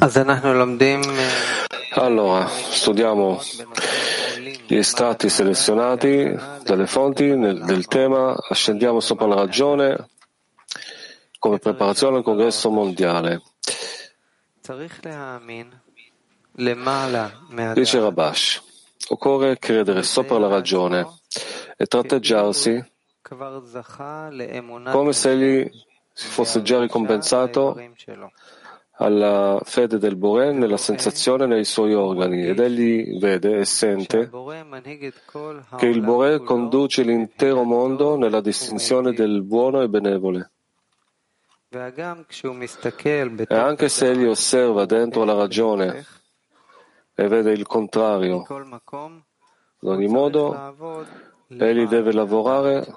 Allora, studiamo gli estratti selezionati dalle fonti del tema, ascendiamo sopra la ragione come preparazione al congresso mondiale. Dice Rabash, occorre credere sopra la ragione e tratteggiarsi come se egli fosse già ricompensato alla fede del Boré nella sensazione nei suoi organi, ed egli vede e sente che il Boré conduce l'intero mondo nella distinzione del buono e benevole. E anche se egli osserva dentro la ragione e vede il contrario, ad ogni modo egli deve lavorare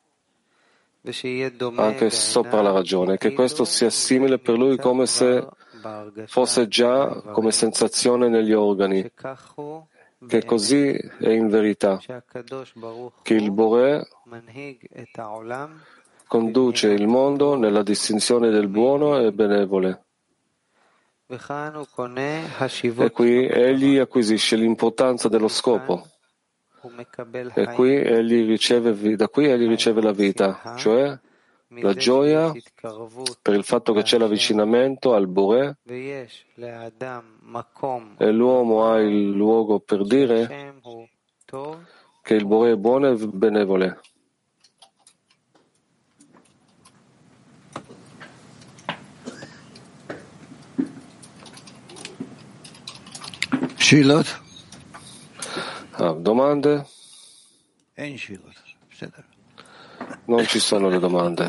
anche sopra la ragione, che questo sia simile per lui come se fosse già come sensazione negli organi, che così è in verità, che il Boré conduce il mondo nella distinzione del buono e benevole. E qui egli acquisisce l'importanza dello scopo. E da qui egli riceve la vita, cioè la gioia per il fatto che c'è l'avvicinamento al Boré e l'uomo ha il luogo per dire che il Boré è buono e benevole. Domande? Non ci sono le domande.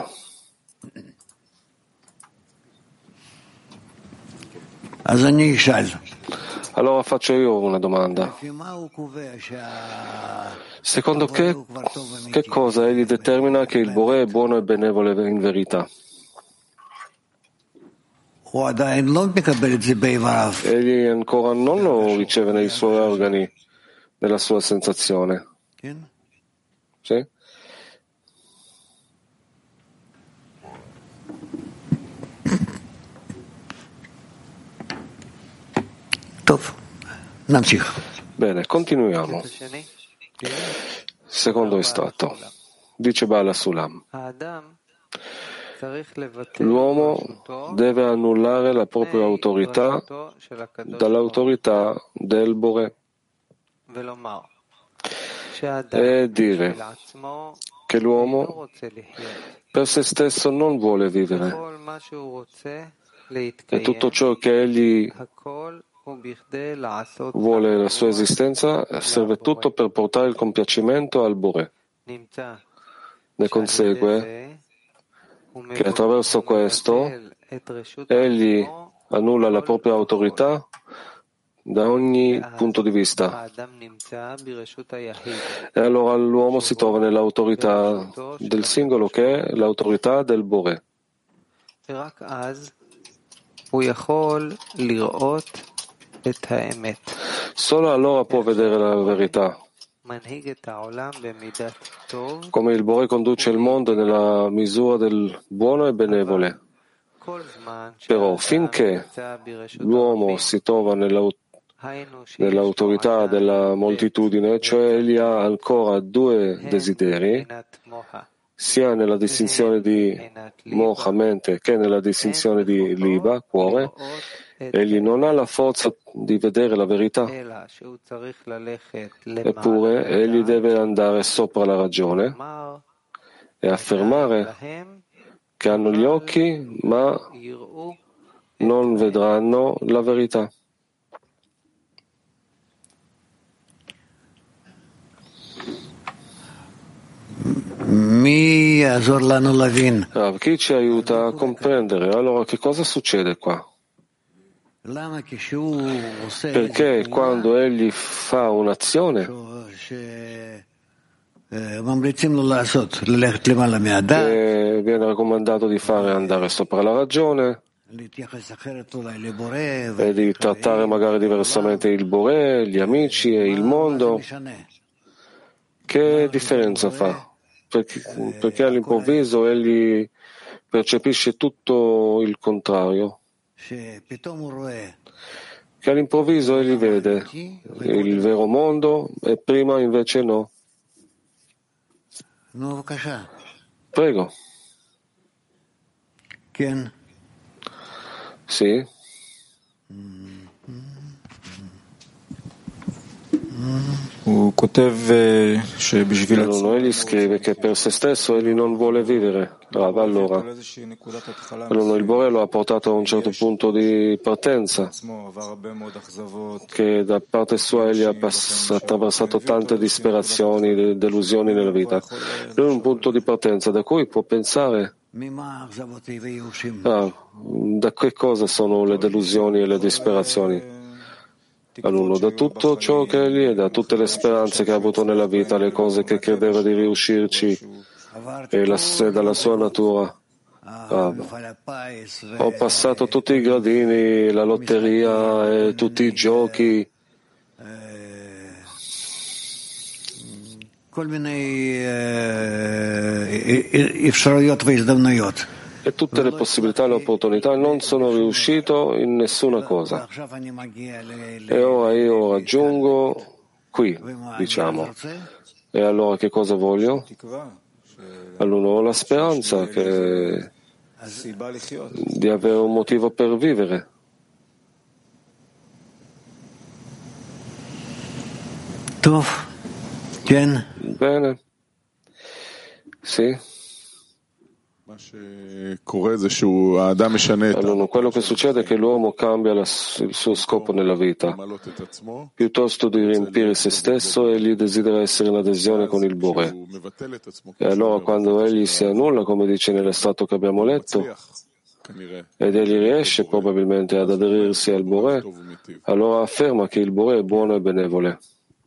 Allora faccio io una domanda. Secondo che cosa egli determina che il Boré è buono e benevole in verità? Egli ancora non lo riceve nei suoi organi, nella sua sensazione. Sì? Bene, continuiamo. Secondo estratto. Dice Bala Sulam. L'uomo deve annullare la propria autorità dall'autorità del Boré e dire che l'uomo per se stesso non vuole vivere e tutto ciò che egli vuole, la sua esistenza, serve tutto per portare il compiacimento al Boré. Ne consegue che attraverso questo egli annulla la propria autorità da ogni punto di vista. E allora l'uomo si trova nell'autorità del singolo, che è l'autorità del Boré. Solo allora può vedere la verità. Come il Boré conduce il mondo nella misura del buono e benevole. Però finché l'uomo si trova nell'autorità della moltitudine, cioè egli ha ancora due desideri, sia nella distinzione di moha, mente, che nella distinzione di liba, cuore, egli non ha la forza di vedere la verità. Eppure egli deve andare sopra la ragione e affermare che hanno gli occhi ma non vedranno la verità. Chi ci aiuta a comprendere? Allora, che cosa succede qua? Perché quando egli fa un'azione che viene raccomandato di fare, andare sopra la ragione e di trattare magari diversamente il Boré, gli amici e il mondo, che differenza fa? Perché all'improvviso egli percepisce tutto il contrario. che all'improvviso egli vede il vero mondo e prima invece no. Prego. Sì. Egli scrive che per se stesso egli non vuole vivere. Allora, il Bore lo ha portato a un certo punto di partenza, che da parte sua egli ha attraversato tante disperazioni, delusioni nella vita. Lui è un punto di partenza da cui può pensare da che cosa sono le delusioni e le disperazioni. All'uno, da tutto ciò che egli è, da tutte le speranze che ha avuto nella vita, le cose che credeva di riuscirci e dalla sua natura. Ho passato tutti i gradini, la lotteria e tutti i giochi. E tutte le possibilità e le opportunità, non sono riuscito in nessuna cosa. E ora io raggiungo qui, diciamo. E allora che cosa voglio? Allora ho la speranza di avere un motivo per vivere. Bene. Sì. Allora, quello che succede è che l'uomo cambia il suo scopo nella vita. Piuttosto di riempire se stesso, egli desidera essere in adesione con il Bore. E allora quando egli si annulla, come dice nell'estratto che abbiamo letto, ed egli riesce probabilmente ad aderirsi al Bore, allora afferma che il Bore è buono e benevole.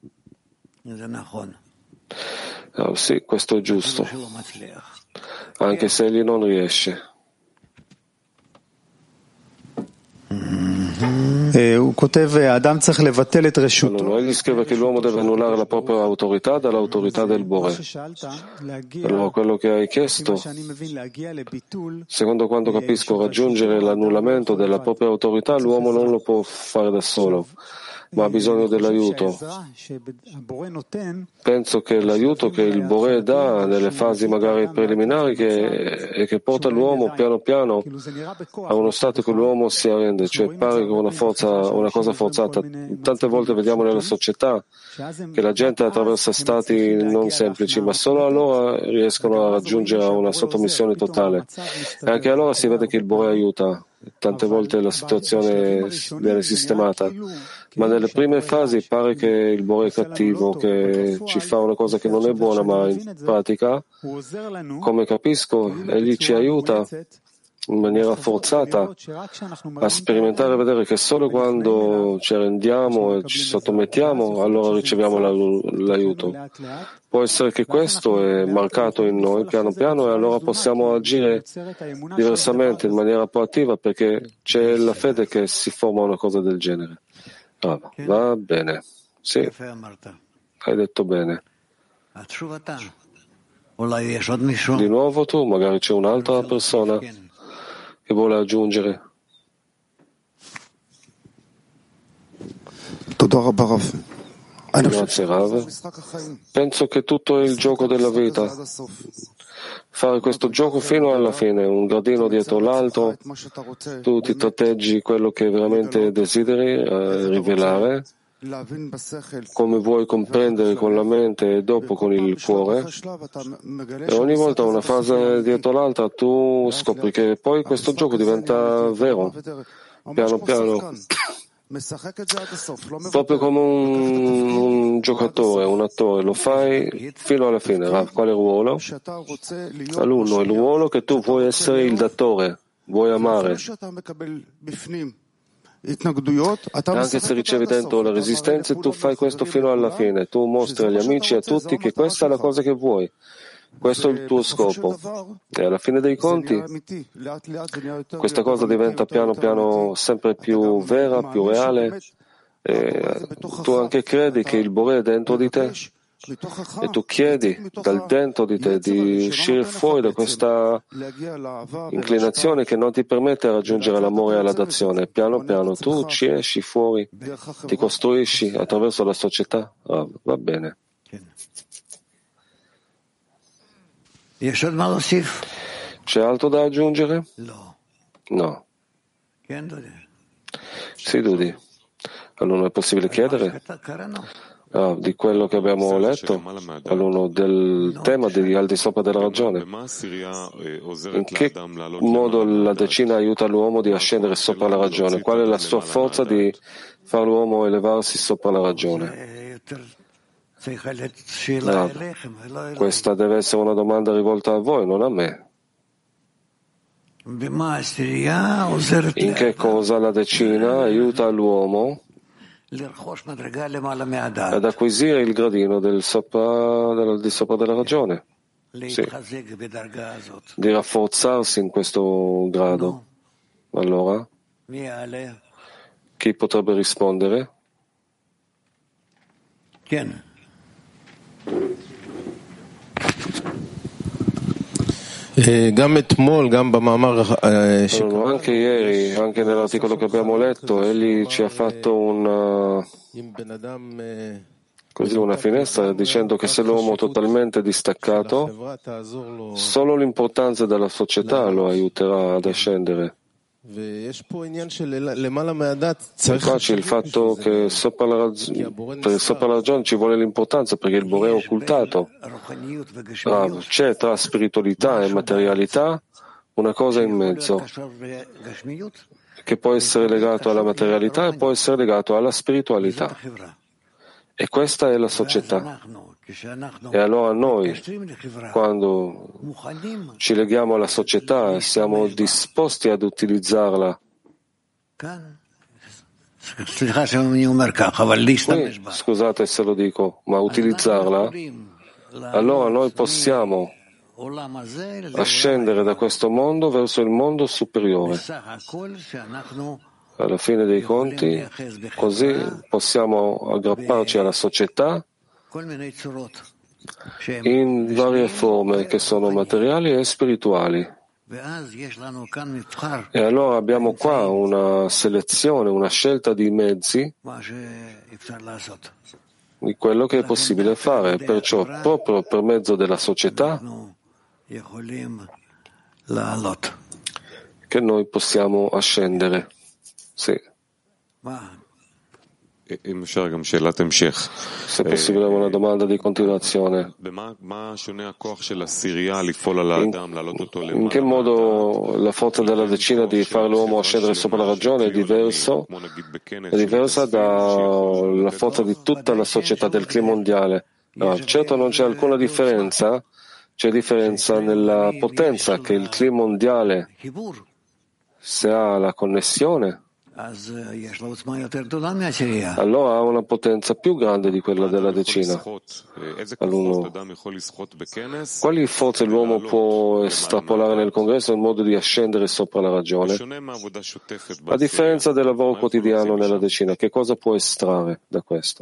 Sì, questo è giusto. Anche se egli non riesce. Allora, egli scrive che l'uomo deve annullare la propria autorità dall'autorità del Bore. Allora, quello che hai chiesto, secondo quanto capisco, raggiungere l'annullamento della propria autorità, l'uomo non lo può fare da solo, ma ha bisogno dell'aiuto. Penso che l'aiuto che il Bore dà nelle fasi magari preliminari e che porta l'uomo piano piano a uno stato che l'uomo si arrende, cioè pare che una cosa forzata. Tante volte vediamo nella società che la gente attraversa stati non semplici, ma solo allora riescono a raggiungere una sottomissione totale. E anche allora si vede che il Bore aiuta. Tante volte la situazione viene sistemata, ma nelle prime fasi pare che il Bore è cattivo, che ci fa una cosa che non è buona, ma in pratica, come capisco, egli ci aiuta in maniera forzata a sperimentare e vedere che solo quando ci arrendiamo e ci sottomettiamo, allora riceviamo l'aiuto. Può essere che questo è marcato in noi piano piano e allora possiamo agire diversamente, in maniera proattiva, perché c'è la fede che si forma una cosa del genere. Va bene. Sì, hai detto bene. Di nuovo tu, magari c'è un'altra persona che vuole aggiungere. Grazie Rav. Penso che tutto è il gioco della vita. Fare questo gioco fino alla fine, un gradino dietro l'altro, tu ti tratteggi quello che veramente desideri rivelare, come vuoi comprendere con la mente e dopo con il cuore, e ogni volta una fase dietro l'altra tu scopri che poi questo gioco diventa vero, piano piano, proprio come un giocatore, un attore, lo fai fino alla fine. Quale ruolo? All'uno, il ruolo che tu vuoi essere il datore, vuoi amare. Anche se ricevi dentro le resistenze, tu fai questo fino alla fine. Tu mostri agli amici e a tutti che questa è la cosa che vuoi. Questo è il tuo scopo. E alla fine dei conti, questa cosa diventa piano piano sempre più vera, più reale. E tu anche credi che il Bore è dentro di te. e tu chiedi dal dentro di te di uscire fuori da questa inclinazione che non ti permette di raggiungere l'amore e la dazione. Piano piano tu ci esci fuori, ti costruisci attraverso la società. Va bene. C'è altro da aggiungere? No. Sì, Dudi. Allora è possibile chiedere di quello che abbiamo letto, allora del tema di al di sopra della ragione. In che modo la decina aiuta l'uomo di ascendere sopra la ragione? Qual è la sua forza di far l'uomo elevarsi sopra la ragione? Questa deve essere una domanda rivolta a voi, non a me. In che cosa la decina aiuta l'uomo ad acquisire il gradino di sopra della ragione? Sì. Di rafforzarsi in questo grado. Allora, chi potrebbe rispondere? Anche ieri, anche nell'articolo che abbiamo letto, egli ci ha fatto una finestra dicendo che se l'uomo è totalmente distaccato, solo l'importanza della società lo aiuterà ad ascendere. E qua c'è il fatto che per sopra la ragione ci vuole l'importanza, perché il Boré è occultato. C'è tra spiritualità e materialità una cosa in mezzo che può essere legato alla materialità e può essere legato alla spiritualità. E questa è la società. E allora noi, quando ci leghiamo alla società, siamo disposti ad utilizzarla. Qui, scusate se lo dico, ma utilizzarla, allora noi possiamo ascendere da questo mondo verso il mondo superiore. Alla fine dei conti, così possiamo aggrapparci alla società in varie forme che sono materiali e spirituali. E allora abbiamo qua una selezione, una scelta di mezzi di quello che è possibile fare. Perciò, proprio per mezzo della società, che noi possiamo ascendere. Sì. Se possibile una domanda di continuazione. In che modo la forza della decina di fare l'uomo ascendere sopra la ragione è diversa dalla forza di tutta la società del clima mondiale? Certo non c'è alcuna differenza, c'è differenza nella potenza che il clima mondiale, se ha la connessione, allora ha una potenza più grande di quella della decina. Allora, quali forze l'uomo può estrapolare nel congresso in modo di ascendere sopra la ragione? A differenza del lavoro quotidiano nella decina, che cosa può estrarre da questo?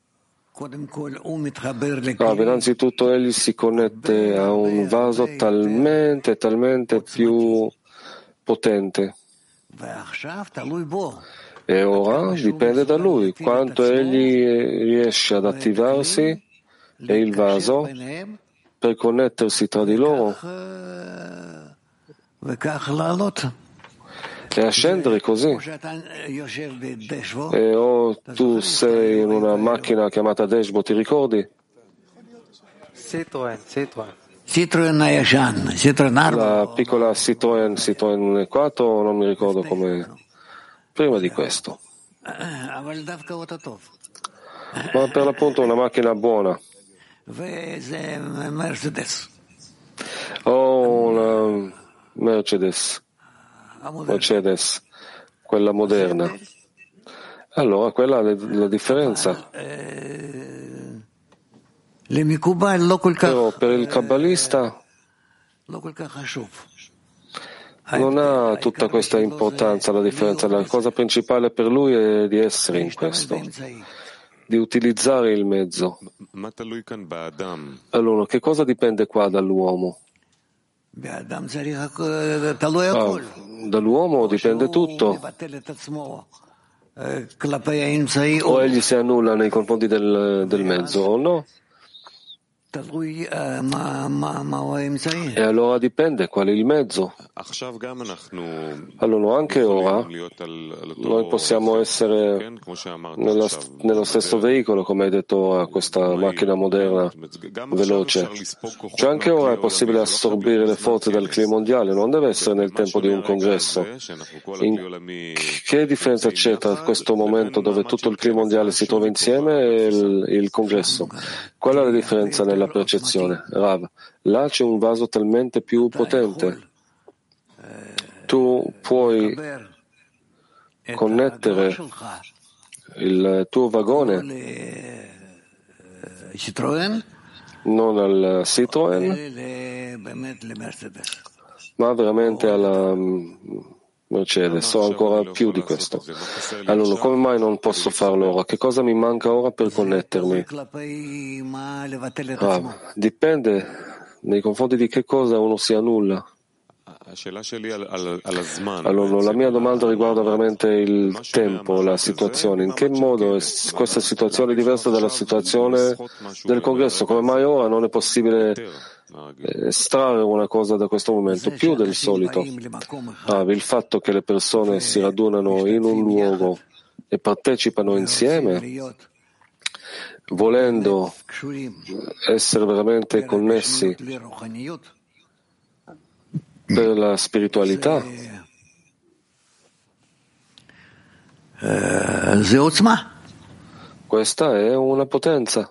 Innanzitutto egli si connette a un vaso talmente più potente. E ora dipende da lui quanto egli riesce ad attivarsi e il vaso per connettersi tra di loro e ascendere così. E tu sei in una macchina chiamata Dashbo, ti ricordi? La piccola Citroen 4, non mi ricordo come. Prima di questo. Ma per l'appunto una macchina buona. O una Mercedes, quella moderna. Allora quella è la differenza. Però per il kabbalista non ha tutta questa importanza la differenza. La cosa principale per lui è di essere in questo. di utilizzare il mezzo. Allora, che cosa dipende qua dall'uomo? Dall'uomo dipende tutto. O egli si annulla nei confronti del mezzo o no? E allora dipende qual è il mezzo. Allora, anche ora noi possiamo essere nello stesso veicolo, come hai detto, a questa macchina moderna veloce. Cioè anche ora è possibile assorbire le forze del clima mondiale, non deve essere nel tempo di un congresso. Che differenza c'è tra questo momento dove tutto il clima mondiale si trova insieme e il congresso? Qual è la differenza nella percezione? Rav, là c'è un vaso talmente più potente. Tu puoi connettere il tuo vagone non al Citroen, ma veramente alla Mercedes, o ancora più di questo. Allora, come mai non posso farlo ora? Che cosa mi manca ora per connettermi? Dipende nei confronti di che cosa uno si annulla. Allora, la mia domanda riguarda veramente il tempo, la situazione. In che modo è questa situazione diversa dalla situazione del congresso? Come mai ora non è possibile estrarre una cosa da questo momento più del solito? Il fatto che le persone si radunano in un luogo e partecipano insieme, volendo essere veramente connessi per la spiritualità, questa è una potenza.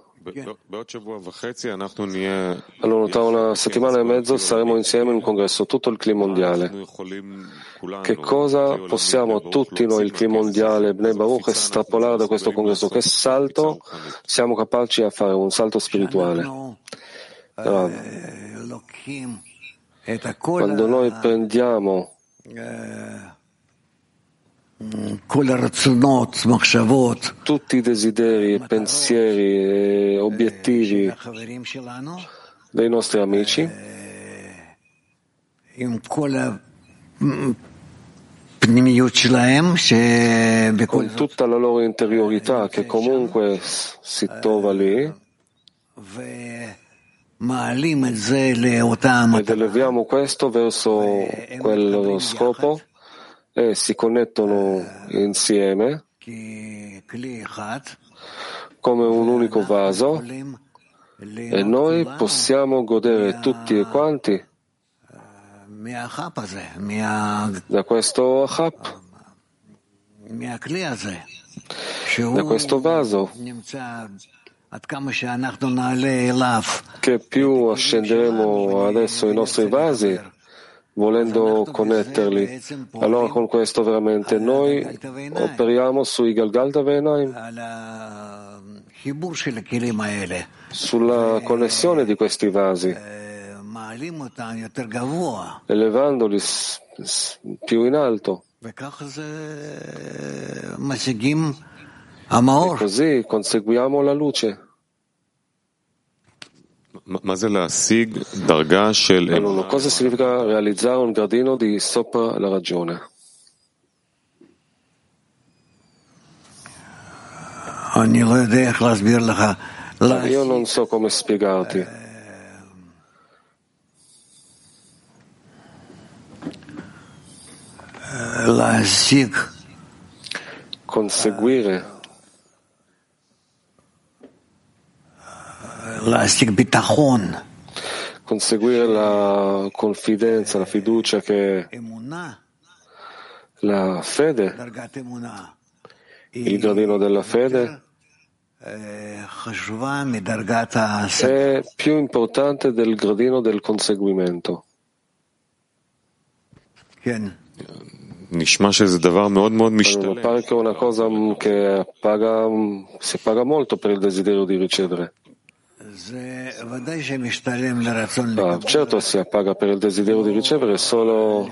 Allora, tra una settimana e mezzo saremo insieme in un congresso, tutto il clima mondiale. Che cosa possiamo tutti noi, il clima mondiale, Bnei Baruch, estrapolare da questo congresso? Che salto siamo capaci a fare? Un salto spirituale. Quando noi prendiamo tutti i desideri e pensieri e obiettivi dei nostri amici, con tutta la loro interiorità che comunque si trova lì, ed eleviamo questo verso quello scopo e si connettono insieme come un unico vaso, e noi possiamo godere tutti e quanti da questo achap, da questo vaso, che più ascenderemo adesso i nostri vasi, volendo connetterli, allora con questo veramente noi operiamo sui Galgal Davenaim, sulla connessione di questi vasi, elevandoli più in alto. E così conseguiamo la luce. Allora, cosa significa realizzare un gradino di sopra la ragione? Io non so come spiegarti. Conseguire la confidenza, la fiducia, che la fede, il gradino della fede, è più importante del gradino del conseguimento. Allora, pare che è una cosa che si paga molto per il desiderio di ricevere. Certo, si paga per il desiderio di ricevere, solo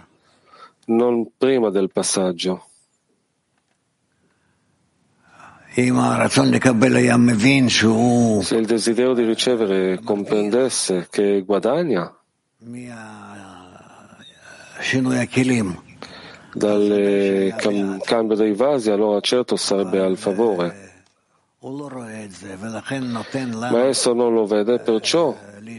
non prima del passaggio. Se il desiderio di ricevere comprendesse che guadagna dal cambio dei vasi, allora certo sarebbe al favore. Ma esso non lo vede, perciò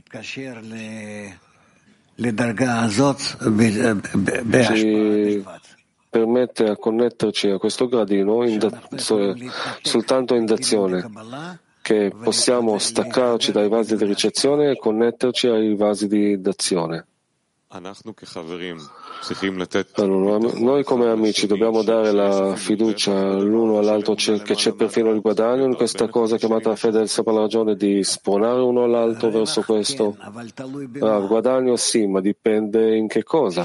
ci permette a connetterci a questo gradino soltanto in d'azione, che possiamo staccarci dai vasi di ricezione e connetterci ai vasi di d'azione. Allora, noi come amici dobbiamo dare la fiducia l'uno all'altro che c'è perfino il guadagno in questa cosa chiamata fede del per la ragione di spronare uno all'altro verso questo. Guadagno sì, ma dipende in che cosa.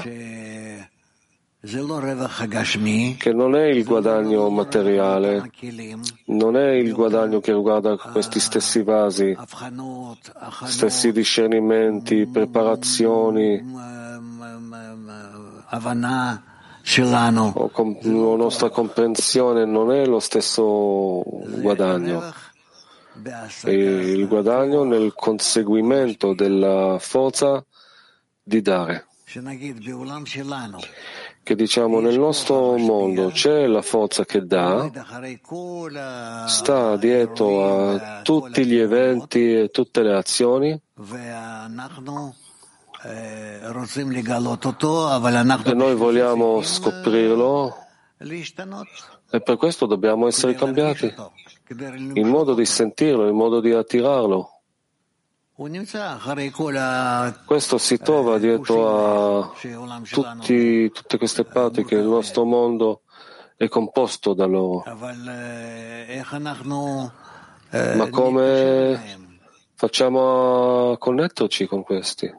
Che non è il guadagno materiale, non è il guadagno che riguarda questi stessi vasi, stessi discernimenti, preparazioni, la nostra comprensione non è lo stesso guadagno. È il guadagno nel conseguimento della forza di dare. Che diciamo nel nostro mondo c'è la forza che dà, sta dietro a tutti gli eventi e tutte le azioni e noi vogliamo scoprirlo e per questo dobbiamo essere cambiati, il modo di sentirlo, il modo di attirarlo. Questo si trova dietro a tutte queste parti che il nostro mondo è composto da loro. Ma come facciamo a connetterci con questi?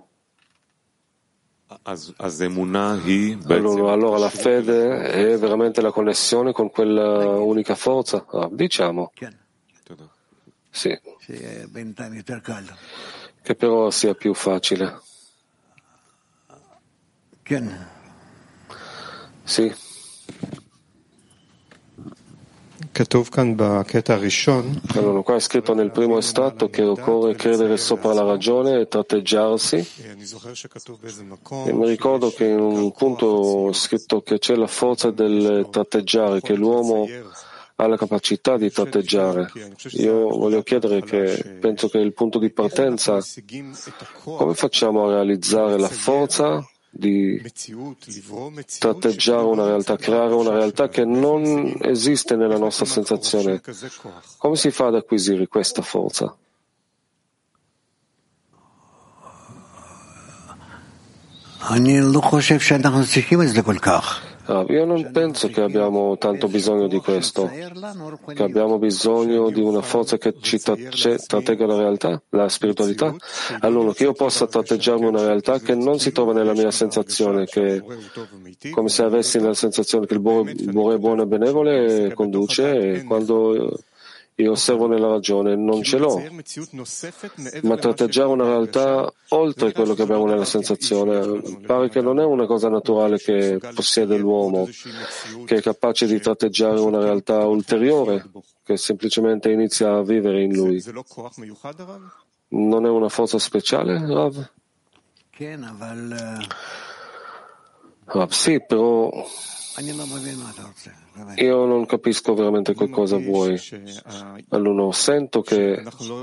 Allora la fede è veramente la connessione con quella unica forza? Diciamo. Sì. Che però sia più facile. Sì. Allora, qua è scritto nel primo estratto che occorre credere sopra la ragione e tratteggiarsi. E mi ricordo che in un punto è scritto che c'è la forza del tratteggiare, che l'uomo ha la capacità di tratteggiare. Io voglio chiedere che penso che il punto di partenza, come facciamo a realizzare la forza di tratteggiare una realtà, creare una realtà che non esiste nella nostra sensazione? Come si fa ad acquisire questa forza? Io non penso che abbiamo tanto bisogno di questo, che abbiamo bisogno di una forza che ci tratteggia la realtà, la spiritualità. Allora, che io possa tratteggiarmi una realtà che non si trova nella mia sensazione, che come se avessi la sensazione che il Bore è buono e benevole e conduce, e quando io osservo nella ragione non ce l'ho, ma tratteggiare una realtà oltre quello che abbiamo nella sensazione pare che non è una cosa naturale che possiede l'uomo, che è capace di tratteggiare una realtà ulteriore, che semplicemente inizia a vivere in lui. Non è una forza speciale, Rav? Rav, sì, però io non capisco veramente che cosa vuoi. Allora, sento che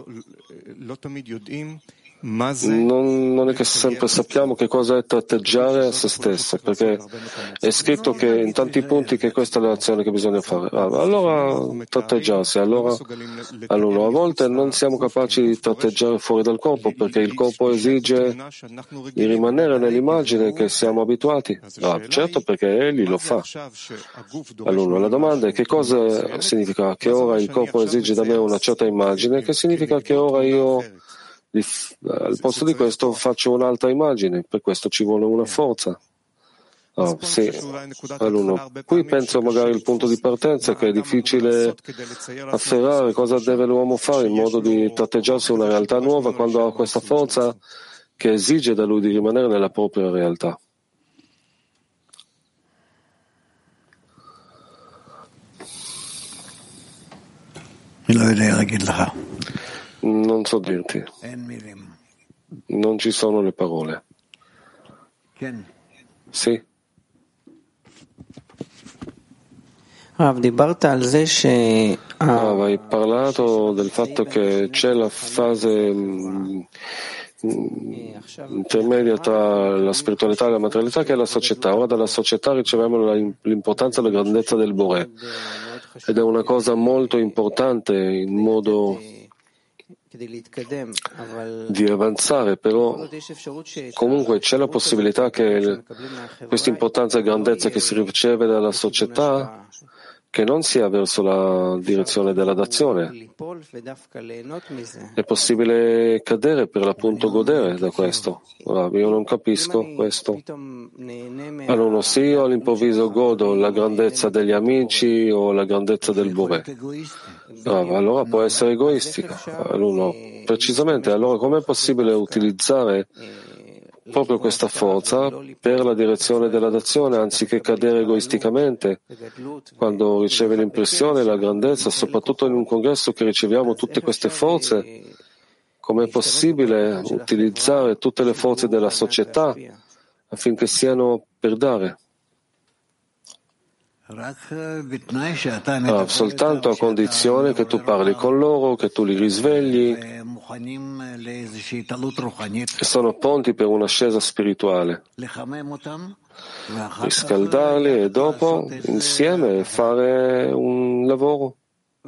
non è che sempre sappiamo che cosa è tratteggiare a se stessa, perché è scritto che in tanti punti che questa è l'azione che bisogna fare. Allora tratteggiarsi, allora a volte non siamo capaci di tratteggiare fuori dal corpo, perché il corpo esige di rimanere nell'immagine che siamo abituati. Certo, perché egli lo fa. Allora la domanda è che cosa significa che ora il corpo esige da me una certa immagine, che significa che ora io al posto di questo faccio un'altra immagine, per questo ci vuole una forza. Sì. Allora, qui penso magari il punto di partenza che è difficile afferrare cosa deve l'uomo fare in modo di tratteggiarsi una realtà nuova quando ha questa forza che esige da lui di rimanere nella propria realtà. Non so dirti. Non ci sono le parole. Sì. Hai parlato del fatto che c'è la fase intermedia tra la spiritualità e la materialità, che è la società. Ora dalla società riceviamo l'importanza e la grandezza del Boré, ed è una cosa molto importante in modo di avanzare, però comunque c'è la possibilità che questa importanza e grandezza che si riceve dalla società che non sia verso la direzione della dazione. È possibile cadere per l'appunto godere da questo. Io non capisco questo. Allora, se io all'improvviso godo la grandezza degli amici o la grandezza del Boré, allora può essere egoistica. Allora, precisamente, allora com'è possibile utilizzare proprio questa forza per la direzione della dazione, anziché cadere egoisticamente quando riceve l'impressione e la grandezza, soprattutto in un congresso che riceviamo tutte queste forze? Com'è possibile utilizzare tutte le forze della società affinché siano per dare? Soltanto a condizione che tu parli con loro, che tu li risvegli e sono pronti per un'ascesa spirituale. Riscaldarli e dopo insieme fare un lavoro.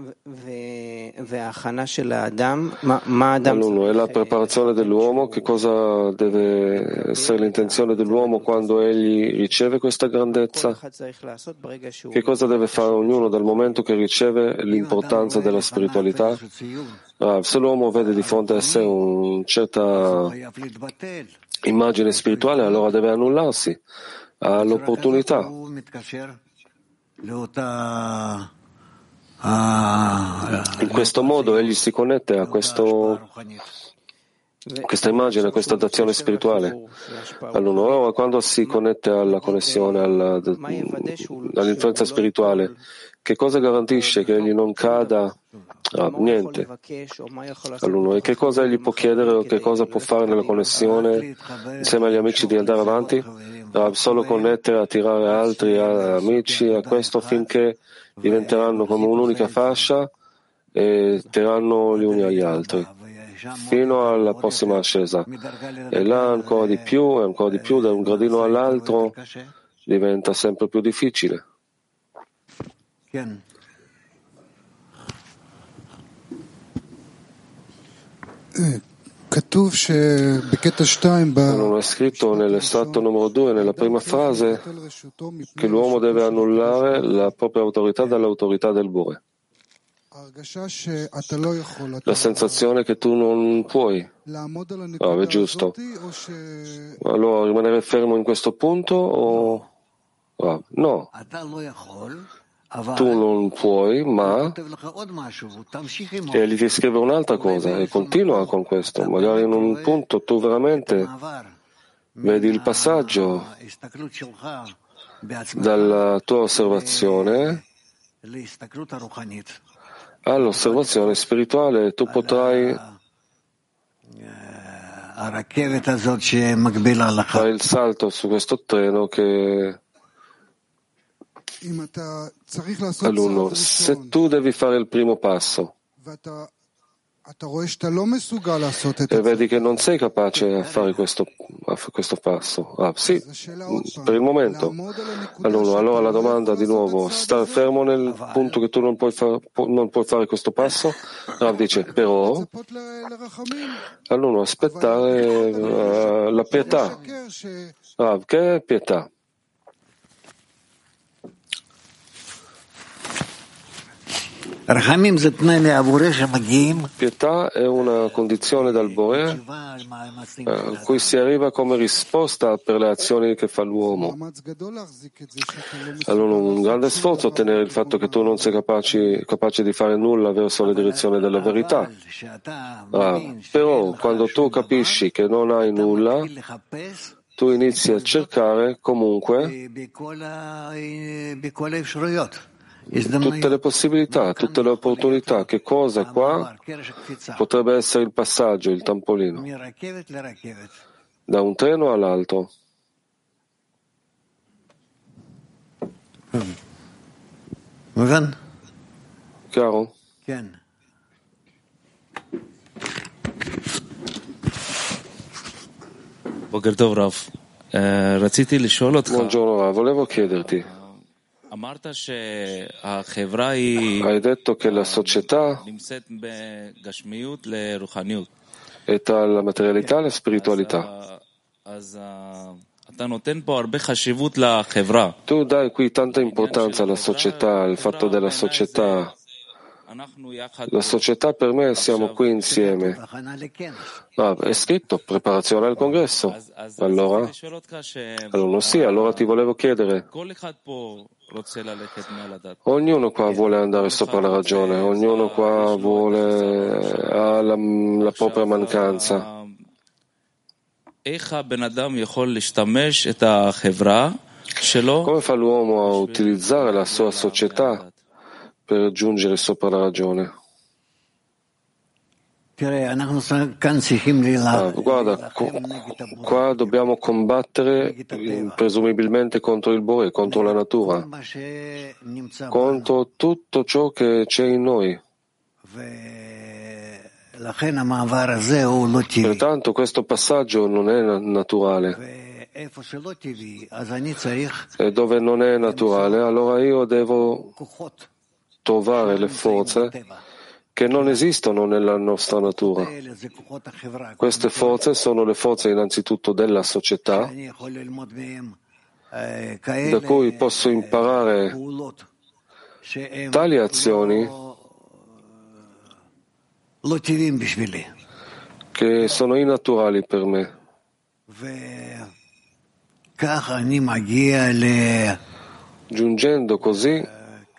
All'uno è la preparazione dell'uomo. Che cosa deve essere l'intenzione dell'uomo quando egli riceve questa grandezza? Che cosa deve fare ognuno dal momento che riceve l'importanza della spiritualità? Se l'uomo vede di fronte a sé una certa immagine spirituale, allora deve annullarsi, ha l'opportunità. In questo modo egli si connette a questa immagine, a questa dazione spirituale. Allora, quando si connette alla connessione, all'influenza spirituale, che cosa garantisce che egli non cada? Niente. Allora, e che cosa egli può chiedere o che cosa può fare nella connessione insieme agli amici di andare avanti? Solo connettere, attirare altri amici a questo finché diventeranno come un'unica fascia e terranno gli uni agli altri fino alla prossima ascesa, e là ancora di più da un gradino all'altro diventa sempre più difficile. Non è scritto nell'estratto numero 2, nella prima frase, che l'uomo deve annullare la propria autorità dall'autorità del Boré. La sensazione che tu non puoi. È giusto. Allora rimanere fermo in questo punto o no? Tu non puoi, ma egli ti scrive un'altra cosa e continua con questo. Magari in un punto tu veramente vedi il passaggio dalla tua osservazione all'osservazione spirituale. Tu potrai fare il salto su questo treno che all'uno. Se tu devi fare il primo passo e vedi che non sei capace a fare questo passo, sì, per il momento. Allora la domanda di nuovo: star fermo nel punto che tu non puoi fare questo passo? Rav dice, però, allora aspettare la pietà. Rav, che è pietà? Pietà è una condizione dal Boré a cui si arriva come risposta per le azioni che fa l'uomo. Allora un grande sforzo ottenere il fatto che tu non sei capace di fare nulla verso la direzione della verità. Però quando tu capisci che non hai nulla, tu inizi a cercare comunque tutte le possibilità, tutte le opportunità. Che cosa qua potrebbe essere il passaggio, il trampolino, da un treno all'altro. Chiaro? Buongiorno Rav, volevo chiederti, hai detto che la società è tra la materialità e la spiritualità. Tu dai qui tanta importanza alla società, al fatto della società. La società per me siamo qui insieme. È scritto preparazione al congresso. Allora non sì, allora ti volevo chiedere. Ognuno qua vuole andare sopra la ragione, ognuno qua ha la propria mancanza. Come fa l'uomo a utilizzare la sua società per giungere sopra la ragione? Guarda, qua dobbiamo combattere presumibilmente contro il Bore, contro la natura, contro tutto ciò che c'è in noi. Pertanto questo passaggio non è naturale. E dove non è naturale, allora io devo trovare le forze che non esistono nella nostra natura. Queste forze sono le forze innanzitutto della società, da cui posso imparare tali azioni che sono innaturali per me. Giungendo così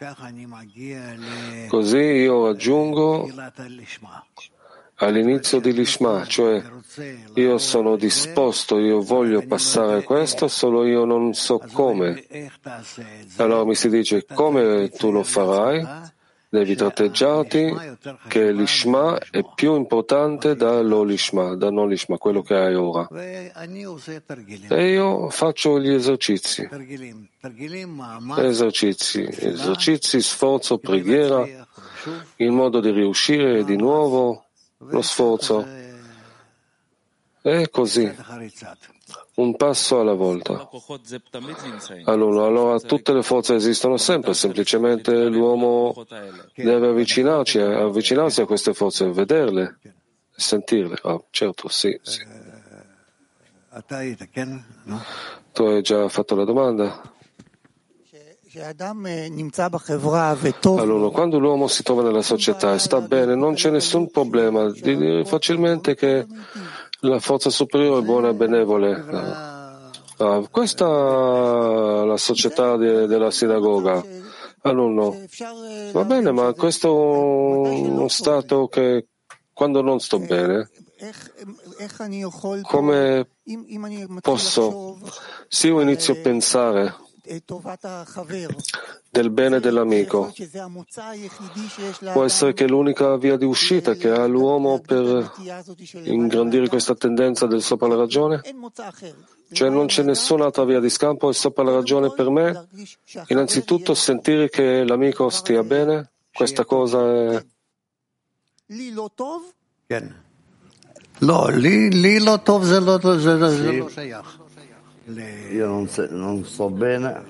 io raggiungo all'inizio di Lishma, cioè io sono disposto, io voglio passare questo, solo io non so come. Allora mi si dice, come tu lo farai? Devi tratteggiarti che l'Ishma è più importante da non Lishma, quello che hai ora. E io faccio gli esercizi, sforzo, preghiera, in modo di riuscire di nuovo lo sforzo. E così, un passo alla volta. Allora tutte le forze esistono sempre, semplicemente l'uomo deve avvicinarsi a queste forze, vederle, sentirle. Certo, sì. Tu hai già fatto la domanda? Allora, quando l'uomo si trova nella società e sta bene, non c'è nessun problema di dire facilmente che la forza superiore è buona e benevole. Questa è la società della sinagoga. Allora, va bene, ma questo è uno stato che quando non sto bene, come posso? Se io inizio a pensare del bene dell'amico, può essere che l'unica via di uscita che ha l'uomo per ingrandire questa tendenza del sopra la ragione? Cioè non c'è nessun'altra via di scampo e sopra la ragione per me? Innanzitutto sentire che l'amico stia bene, questa cosa è... Io non sto bene.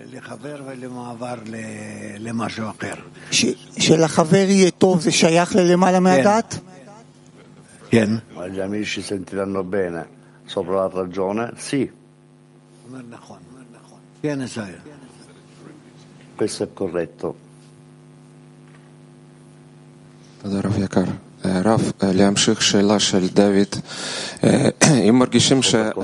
שלחבר יהיה טוב זה שייך ללמעלה מהדעת? כן. Gli amici sentiranno bene sopra la ragione? Sì. Questo è corretto. תודה רב יקר. רב, להמשיך שאלה של דוד, אם מרגישים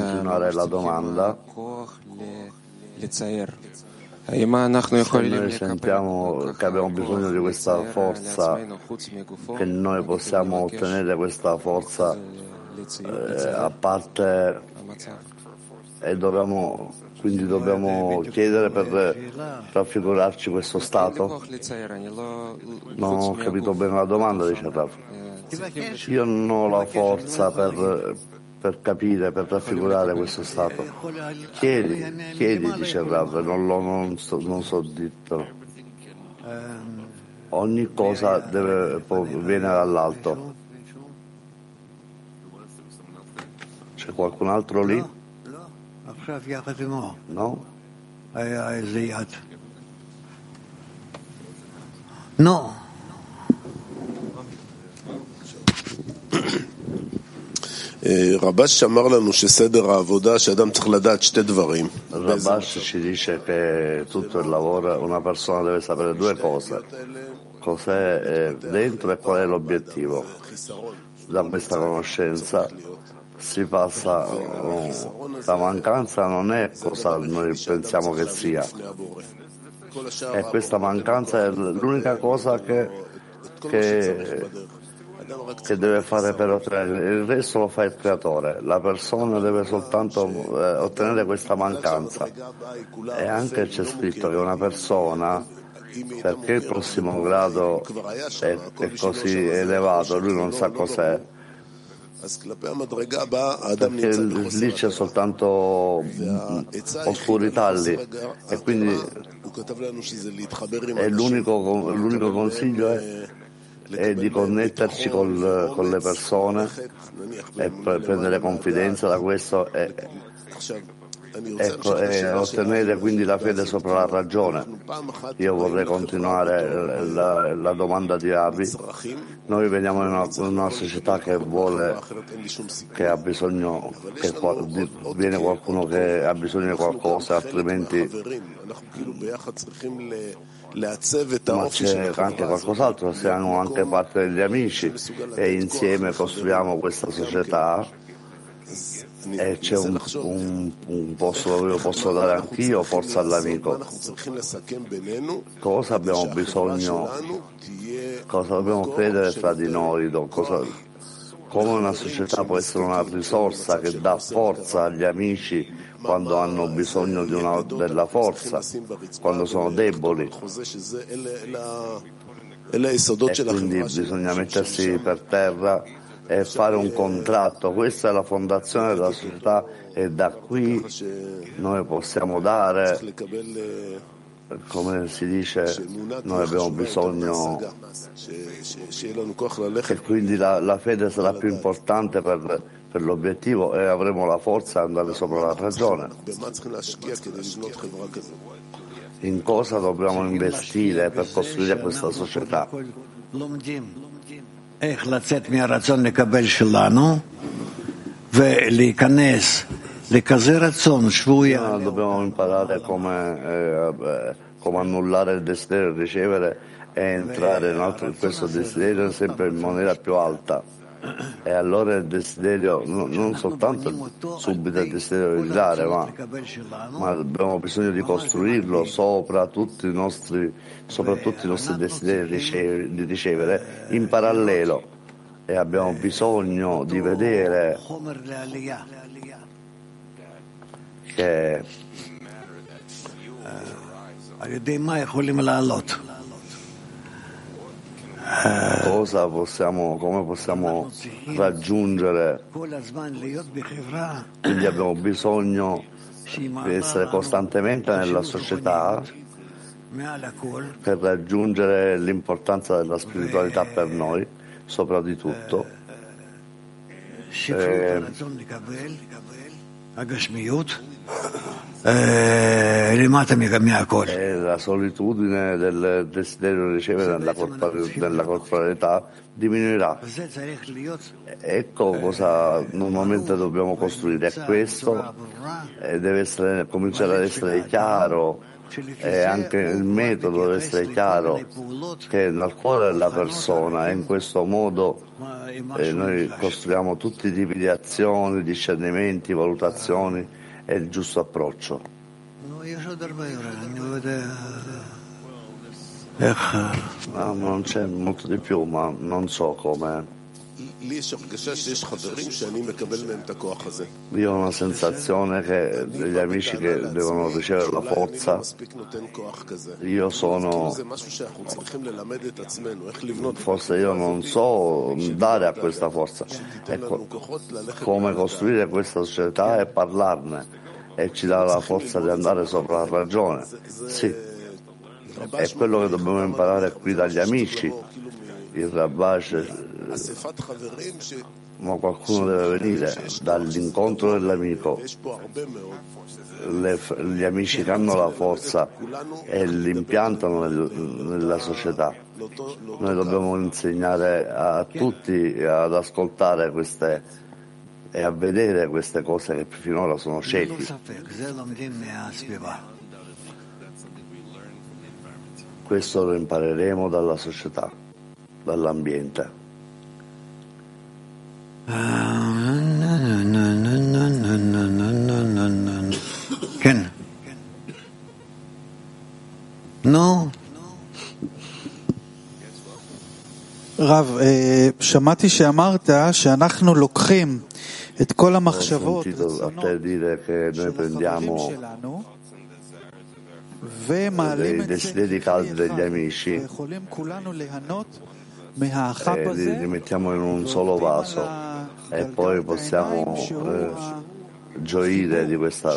כוח לצייר, האם אנחנו יכולים noi sentiamo che abbiamo bisogno di questa forza, che noi possiamo ottenere questa forza a parte quindi dobbiamo chiedere per raffigurarci questo stato? Non ho capito bene la domanda, dice Rav. Io non ho la forza per capire, per raffigurare questo stato. Chiedi, dice Rav, non so dirtelo. Ogni cosa viene dall'alto. C'è qualcun altro lì? No? No. רבש אמר לנו שסדר העבודה שאדם צריך לדעת שתי דברים. Rabash ci dice che tutto il lavoro, una persona deve sapere due cose: cos'è dentro e qual è l'obiettivo. Da questa conoscenza si passa, la mancanza non è cosa noi pensiamo che sia, e questa mancanza è l'unica cosa che deve fare per ottenere, il resto lo fa il creatore. La persona deve soltanto ottenere questa mancanza. E anche c'è scritto che una persona, perché il prossimo grado è così elevato, lui non sa cos'è, perché lì c'è soltanto oscurità lì, e quindi l'unico consiglio è di connetterci con le persone e prendere confidenza da questo e ottenere quindi la fede sopra la ragione. Io vorrei continuare la domanda di Avi. Noi veniamo in una società che ha bisogno, viene qualcuno che ha bisogno di qualcosa, altrimenti. Ma c'è anche qualcos'altro, siamo anche parte degli amici e insieme costruiamo questa società, e c'è un posto dove io posso dare anch'io forza all'amico. Cosa abbiamo bisogno, cosa dobbiamo credere tra di noi, come una società può essere una risorsa che dà forza agli amici quando hanno bisogno della forza, quando sono deboli. E quindi bisogna mettersi per terra e fare un contratto. Questa è la fondazione della società, e da qui noi possiamo dare, come si dice, noi abbiamo bisogno, e quindi la fede sarà più importante per l'obiettivo, e avremo la forza di andare sopra la ragione. In cosa dobbiamo investire per costruire questa società? Dobbiamo imparare come annullare il desiderio di ricevere e entrare in questo desiderio sempre in maniera più alta. E allora il desiderio, non soltanto subito il desiderio di dare, ma abbiamo bisogno di costruirlo sopra tutti i nostri desideri di ricevere in parallelo, e abbiamo bisogno di vedere che come possiamo raggiungere. Quindi abbiamo bisogno di essere costantemente nella società per raggiungere l'importanza della spiritualità per noi, sopra di tutto. E la solitudine del desiderio di ricevere nella corporalità diminuirà. Ecco cosa normalmente dobbiamo costruire, è questo, e deve cominciare ad essere chiaro, e anche il metodo deve essere chiaro, che nel cuore della persona, e in questo modo noi costruiamo tutti i tipi di azioni, discernimenti, valutazioni e il giusto approccio. Non c'è molto di più, ma non so come. Io ho una sensazione che degli amici che devono ricevere la forza, forse io non so dare a questa forza. Ecco, come costruire questa società e parlarne, e ci dà la forza di andare sopra la ragione. Sì, è quello che dobbiamo imparare qui dagli amici. Il Rabbash, ma qualcuno deve venire dall'incontro dell'amico. Gli amici che hanno la forza e l'impiantano nella società. Noi dobbiamo insegnare a tutti ad ascoltare queste e a vedere queste cose che finora sono ciechi. Questo lo impareremo dalla società, dall'ambiente. כן. נו. רב, שמעתי שאמרת שאנחנו לוקחים את כל המחשבות שלנו ומעלים את זה ויכולים כולנו ליהנות מהאחב הזה li mettiamo in un solo vaso e poi possiamo gioire di questa.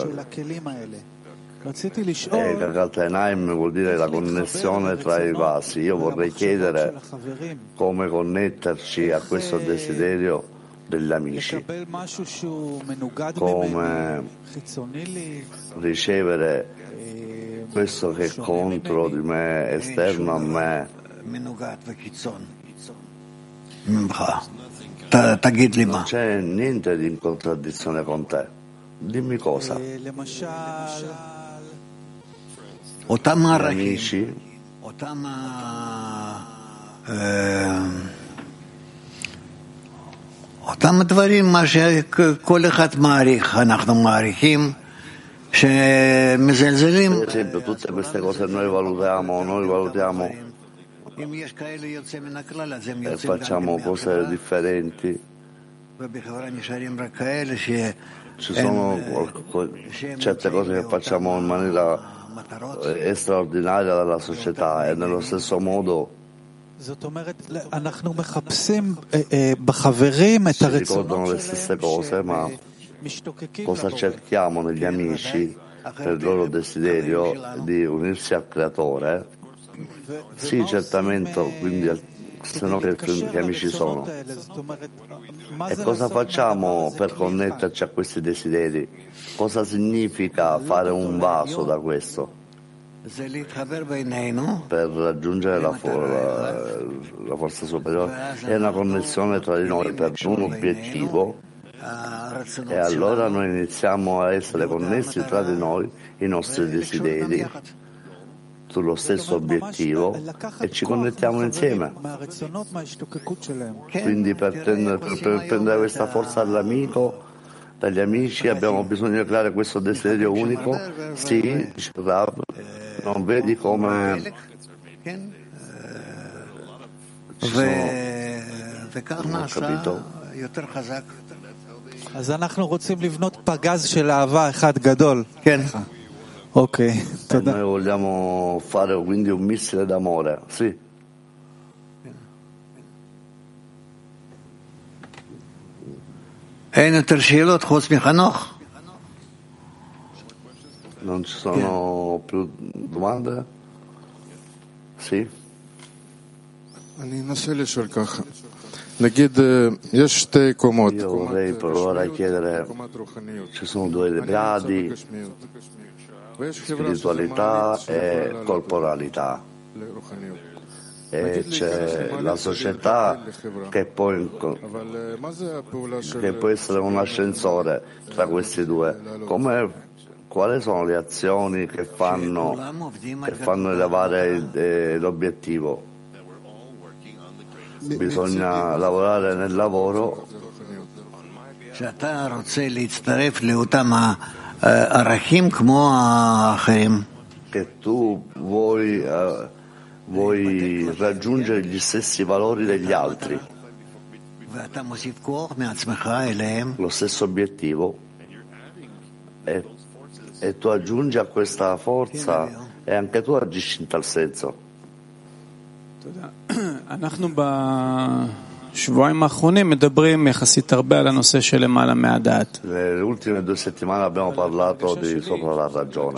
Kalkatainaim vuol dire la connessione tra i vasi. Io vorrei chiedere come connetterci a questo desiderio degli amici, come ricevere questo che è contro di me, esterno a me. Non c'è niente di in contraddizione con te. Dimmi cosa. Amici, אותם דברים, מה שכל אחד מעריך, אנחנו מעריכים שמזלזלים. Per esempio, tutte queste cose noi valutiamo e facciamo cose differenti. Ci sono certe cose che facciamo in maniera straordinaria dalla società e nello stesso modo si ricordano le stesse cose, ma cosa cerchiamo negli amici per il loro desiderio di unirsi al Creatore? Sì, certamente, quindi se no che amici sono. E cosa facciamo per connetterci a questi desideri? Cosa significa fare un vaso da questo? Per raggiungere la forza superiore è una connessione tra di noi per un obiettivo, e allora noi iniziamo a essere connessi tra di noi, i nostri desideri sullo stesso obiettivo, e ci connettiamo insieme. Quindi per prendere questa forza dagli amici abbiamo bisogno di creare questo desiderio unico. Sì, Rav, non vedi come non ho capito. אז אנחנו רוצים לבנות פגז של אהבה אחד גדול. כן. אוקיי, תודה. Noi vogliamo fare quindi un missile d'amore, sì. אין יותר שאלות חוץ מחנוך? Non ci sono più domande? Sì. אני אנסה לשאול ככה. נגיד, יש שתי קומות. Io vorrei provare a chiedere, ci sono due gradi, spiritualità e corporalità, e c'è la società che può essere un ascensore tra questi due. Quali sono le azioni che fanno elevare l'obiettivo? Bisogna lavorare nel lavoro che tu vuoi raggiungere gli stessi valori degli altri, lo stesso obiettivo e tu aggiungi a questa forza e anche tu agisci in tal senso. אנחנו בשבועיים האחרונים מדברים יחסית הרבה על הנושא של למעלה מהדעת. Nelle ultime 2 settimane abbiamo parlato di sopra la ragione,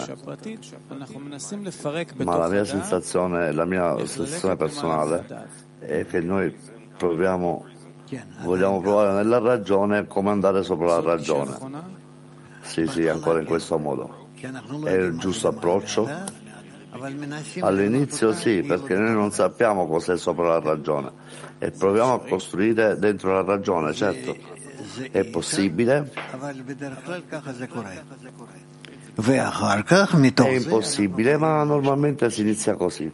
ma la mia sensazione personale è che noi vogliamo provare nella ragione come andare sopra la ragione. Sì, ancora in questo modo. È il giusto approccio? All'inizio sì, perché noi non sappiamo cos'è sopra la ragione e proviamo a costruire dentro la ragione, certo, è possibile, è impossibile, ma normalmente si inizia così.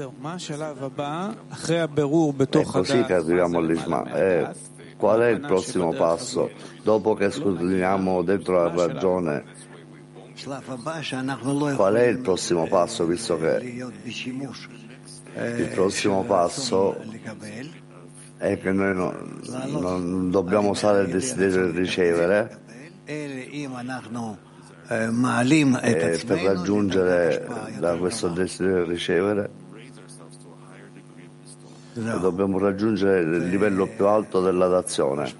È così che arriviamo all'Isma. Qual è il prossimo passo? Dopo che scudriamo dentro la ragione, qual è il prossimo passo, visto che il prossimo passo è che noi non dobbiamo usare il desiderio di ricevere per raggiungere da questo desiderio di ricevere dobbiamo raggiungere il livello più alto della dazione.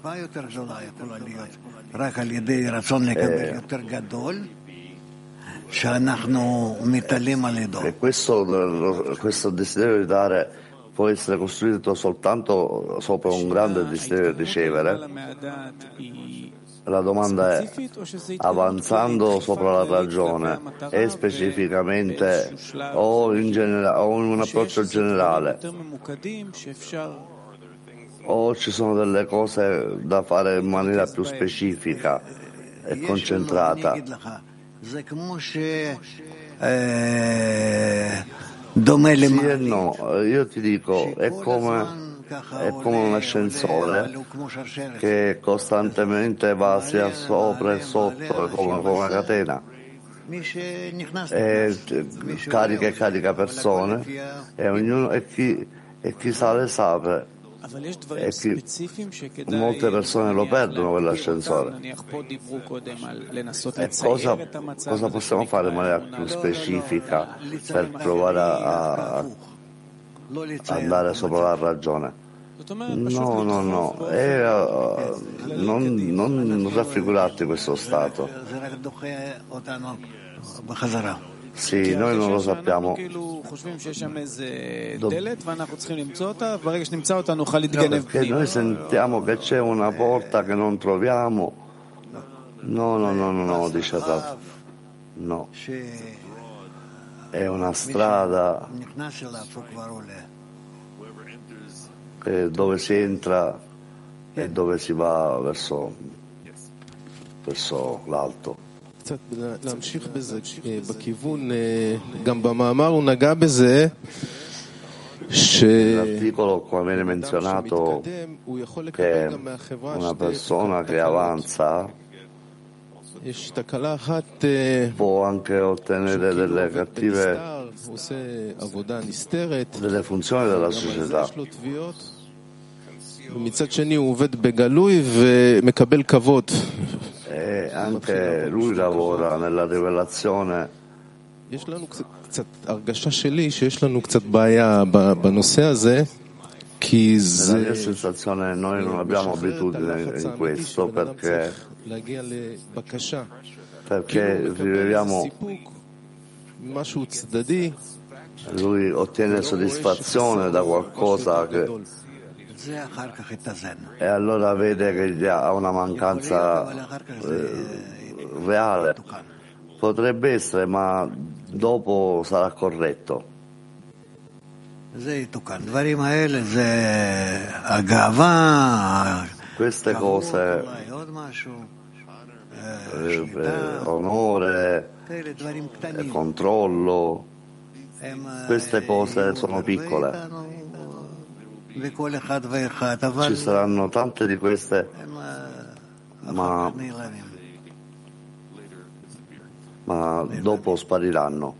E questo desiderio di dare può essere costruito soltanto sopra un grande desiderio di ricevere. La domanda è: avanzando sopra la ragione è specificamente o in un approccio generale, o ci sono delle cose da fare in maniera più specifica e concentrata? Sì e no, io ti dico, è come un ascensore che costantemente va sia sopra e sotto, come una catena, e carica persone e chi sale e molte persone lo perdono quell'ascensore. E cosa possiamo fare in maniera più specifica per provare a andare sopra la ragione? No, non raffigurarti questo stato. Sì, noi non lo sappiamo. Perché noi sentiamo che c'è una porta che non troviamo. No, dice Rav. No. È una strada dove si entra e dove si va verso l'alto. להמשיך בזה, בכיוון, גם במאמר הוא נגע בזה L'articolo, come viene menzionato, che una persona che avanza può anche ottenere delle cattive, delle funzioni della società. מצד שני הוא עובד בגלוי ומקבל כבוד. E anche lui lavora nella rivelazione. יש לנו קצת הרגשה שלי שיש לנו קצת בעיה בנושא הזה, כי זה... Nella mia sensazione noi non abbiamo abitudine in questo perché viviamo, משהו צדדי, lui ottiene soddisfazione da qualcosa e allora vede che ha una mancanza reale. Potrebbe essere, ma dopo sarà corretto. Queste cose, onore, controllo, queste cose sono piccole. Ci saranno tante di queste, ma dopo spariranno.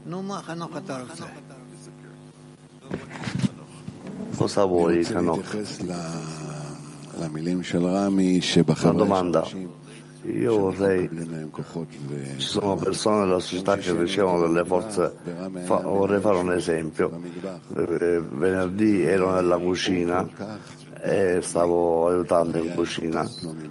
Cosa vuoi, Hanok? Una domanda. Io vorrei, ci sono persone nella società che ricevono delle forze, vorrei fare un esempio. Venerdì ero nella cucina e stavo aiutando in cucina.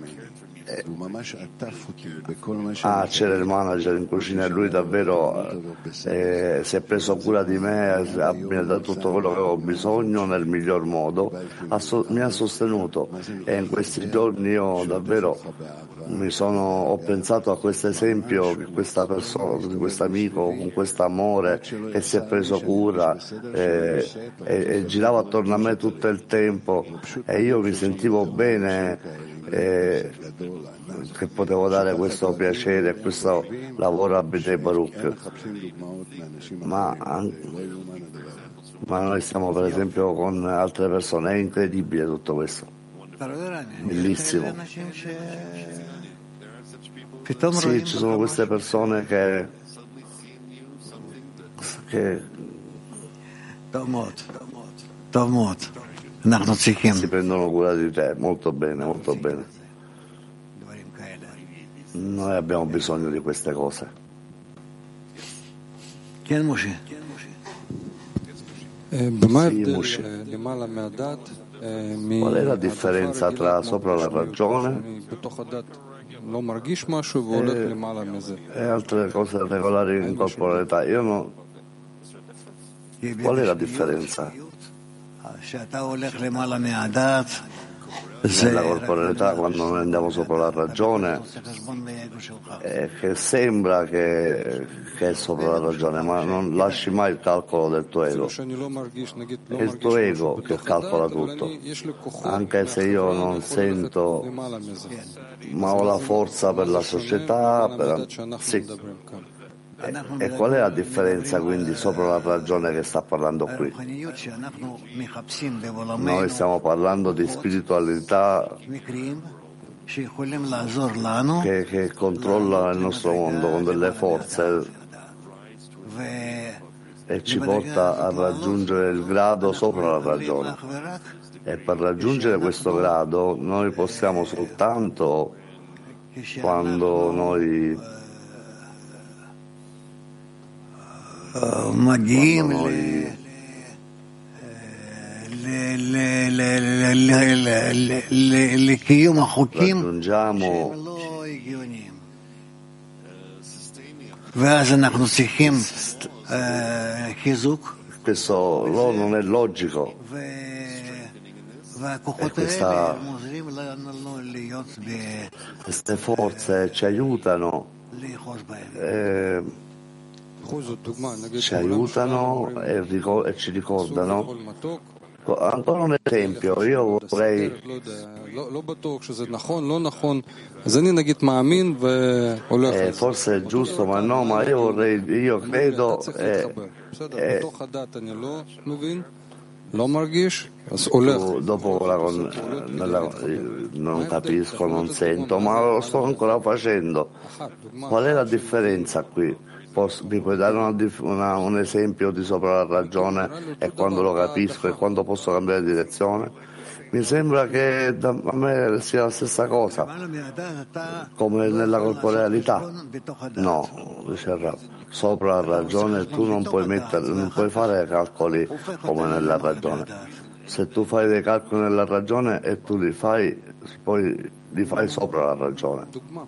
C'era il manager in cucina e lui davvero si è preso cura di me, mi ha dato tutto quello che avevo bisogno nel miglior modo, mi ha sostenuto e in questi giorni io davvero ho pensato a questo esempio, questa persona, questo amico con questo amore che si è preso cura e girava attorno a me tutto il tempo e io mi sentivo bene che potevo dare questo piacere, questo lavoro a Bnei Baruch. Ma noi stiamo per esempio con altre persone, è incredibile tutto questo, bellissimo. Sì, ci sono queste persone che si prendono cura di te, molto bene, molto bene. Noi abbiamo bisogno di queste cose. Sì, Moshe. Qual è la differenza tra sopra la ragione e altre cose regolari in corporalità? Qual è la differenza? Nella corporalità, quando noi andiamo sopra la ragione, che sembra che è sopra la ragione, ma non lasci mai il calcolo del tuo ego. È il tuo ego che calcola tutto, anche se io non sento, ma ho la forza per la società. Sì. E qual è la differenza quindi sopra la ragione che sta parlando qui? Noi stiamo parlando di spiritualità che controlla il nostro mondo con delle forze e ci porta a raggiungere il grado sopra la ragione. E per raggiungere questo grado noi possiamo soltanto quando noi raggiungiamo questo non è logico e queste forze ci aiutano e ci ricordano. Ancora un esempio, io vorrei forse è giusto ma no, ma io credo dopo non capisco, non sento, ma lo sto ancora facendo. Qual è la differenza qui? Mi puoi dare un esempio di sopra la ragione e quando lo capisco e quando posso cambiare direzione? Mi sembra che a me sia la stessa cosa, come nella corporealità. No, dice il Rav, sopra la ragione tu non puoi fare calcoli come nella ragione. Se tu fai dei calcoli nella ragione e tu poi li fai sopra la ragione.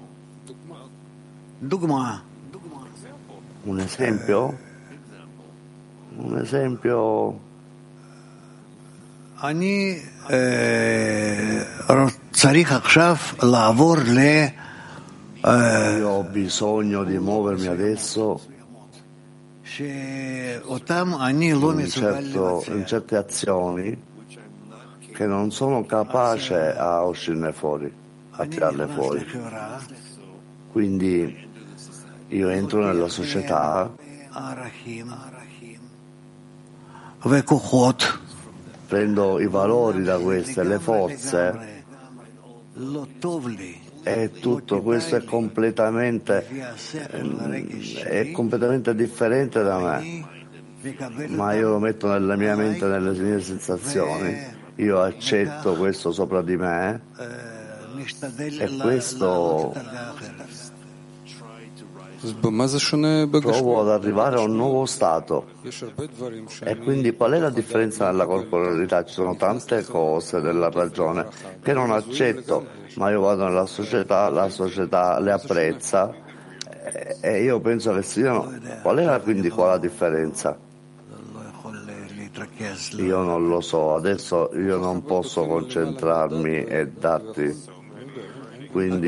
Un esempio? Io ho bisogno di muovermi adesso in certe azioni che non sono capace a uscirne fuori, a tirarle fuori. Quindi io entro nella società, prendo i valori da queste, le forze, e tutto questo è completamente differente da me, ma io lo metto nella mia mente, nelle mie sensazioni. io accetto questo sopra di me e questo provo ad arrivare a un nuovo stato. E quindi qual è la differenza nella corporalità? Ci sono tante cose della ragione che non accetto, ma io vado nella società, la società le apprezza e io penso che siano. Qual è quindi la differenza? Io non lo so, adesso io non posso concentrarmi e darti. Quindi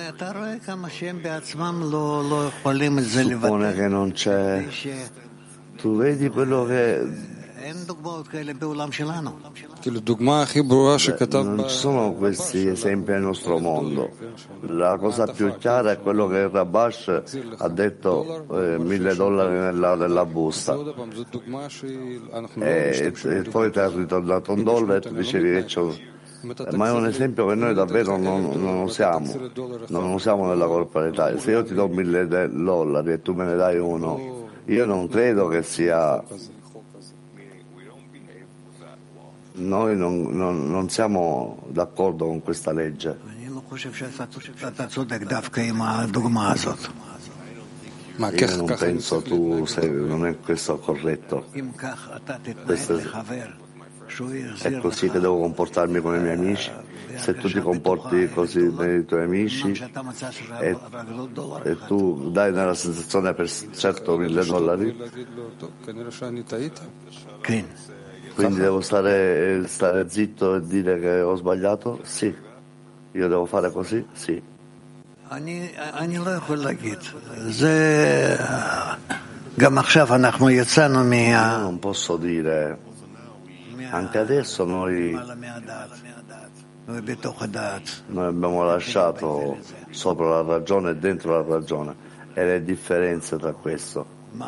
suppone che non c'è. Tu vedi quello che non ci sono questi esempi nel nostro mondo. La cosa più chiara è quello che il Rabash ha detto, $1.000 nella busta, e poi ti è ritornato $1 e tu dicevi che c'è ma è un esempio che noi davvero non usiamo nella corporalità. Se io ti do $1.000 e tu me ne dai uno, io non credo che sia. Noi non siamo d'accordo con questa legge. Io non penso non è questo corretto. È così che devo comportarmi con i miei amici. Se tu ti comporti così con i tuoi amici e tu dai nella sensazione per certo $1.000, quindi devo stare zitto e dire che ho sbagliato? Sì. Io devo fare così? Sì. Io non posso dire. Anche adesso noi abbiamo lasciato sopra la ragione e dentro la ragione e le differenze tra questo.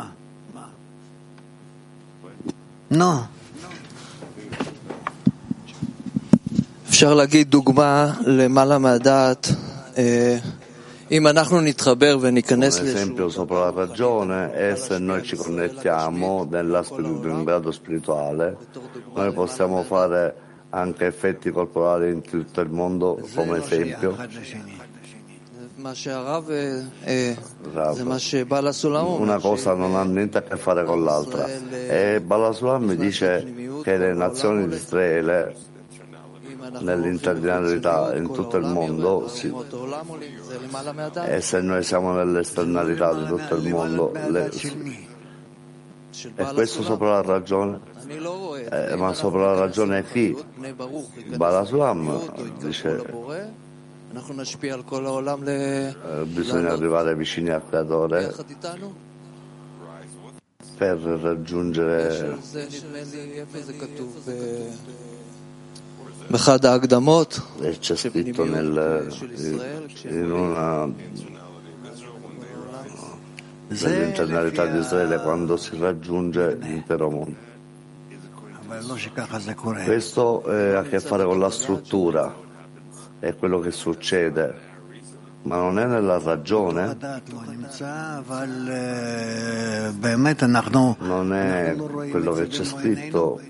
No. אפשר להגיד דוגמה למעלה מהדעת, אם אנחנו נתחבר וניכנס un esempio sopra la ragione è se noi ci connettiamo in grado spirituale, noi possiamo fare anche effetti corporali in tutto il mondo come esempio. Una cosa non ha niente a che fare con l'altra e Bala Sulam dice che le nazioni di Israele nell'internalità in tutto il mondo e se noi siamo nell'esternalità di tutto il mondo e questo sopra la ragione ma sopra la ragione è chi? Bala Sulam dice bisogna arrivare vicini al creatore per raggiungere e c'è scritto nell'internalità di Israele quando si raggiunge l'intero mondo. Questo ha a che fare con la struttura, è quello che succede, ma non è nella ragione, non è quello che c'è scritto.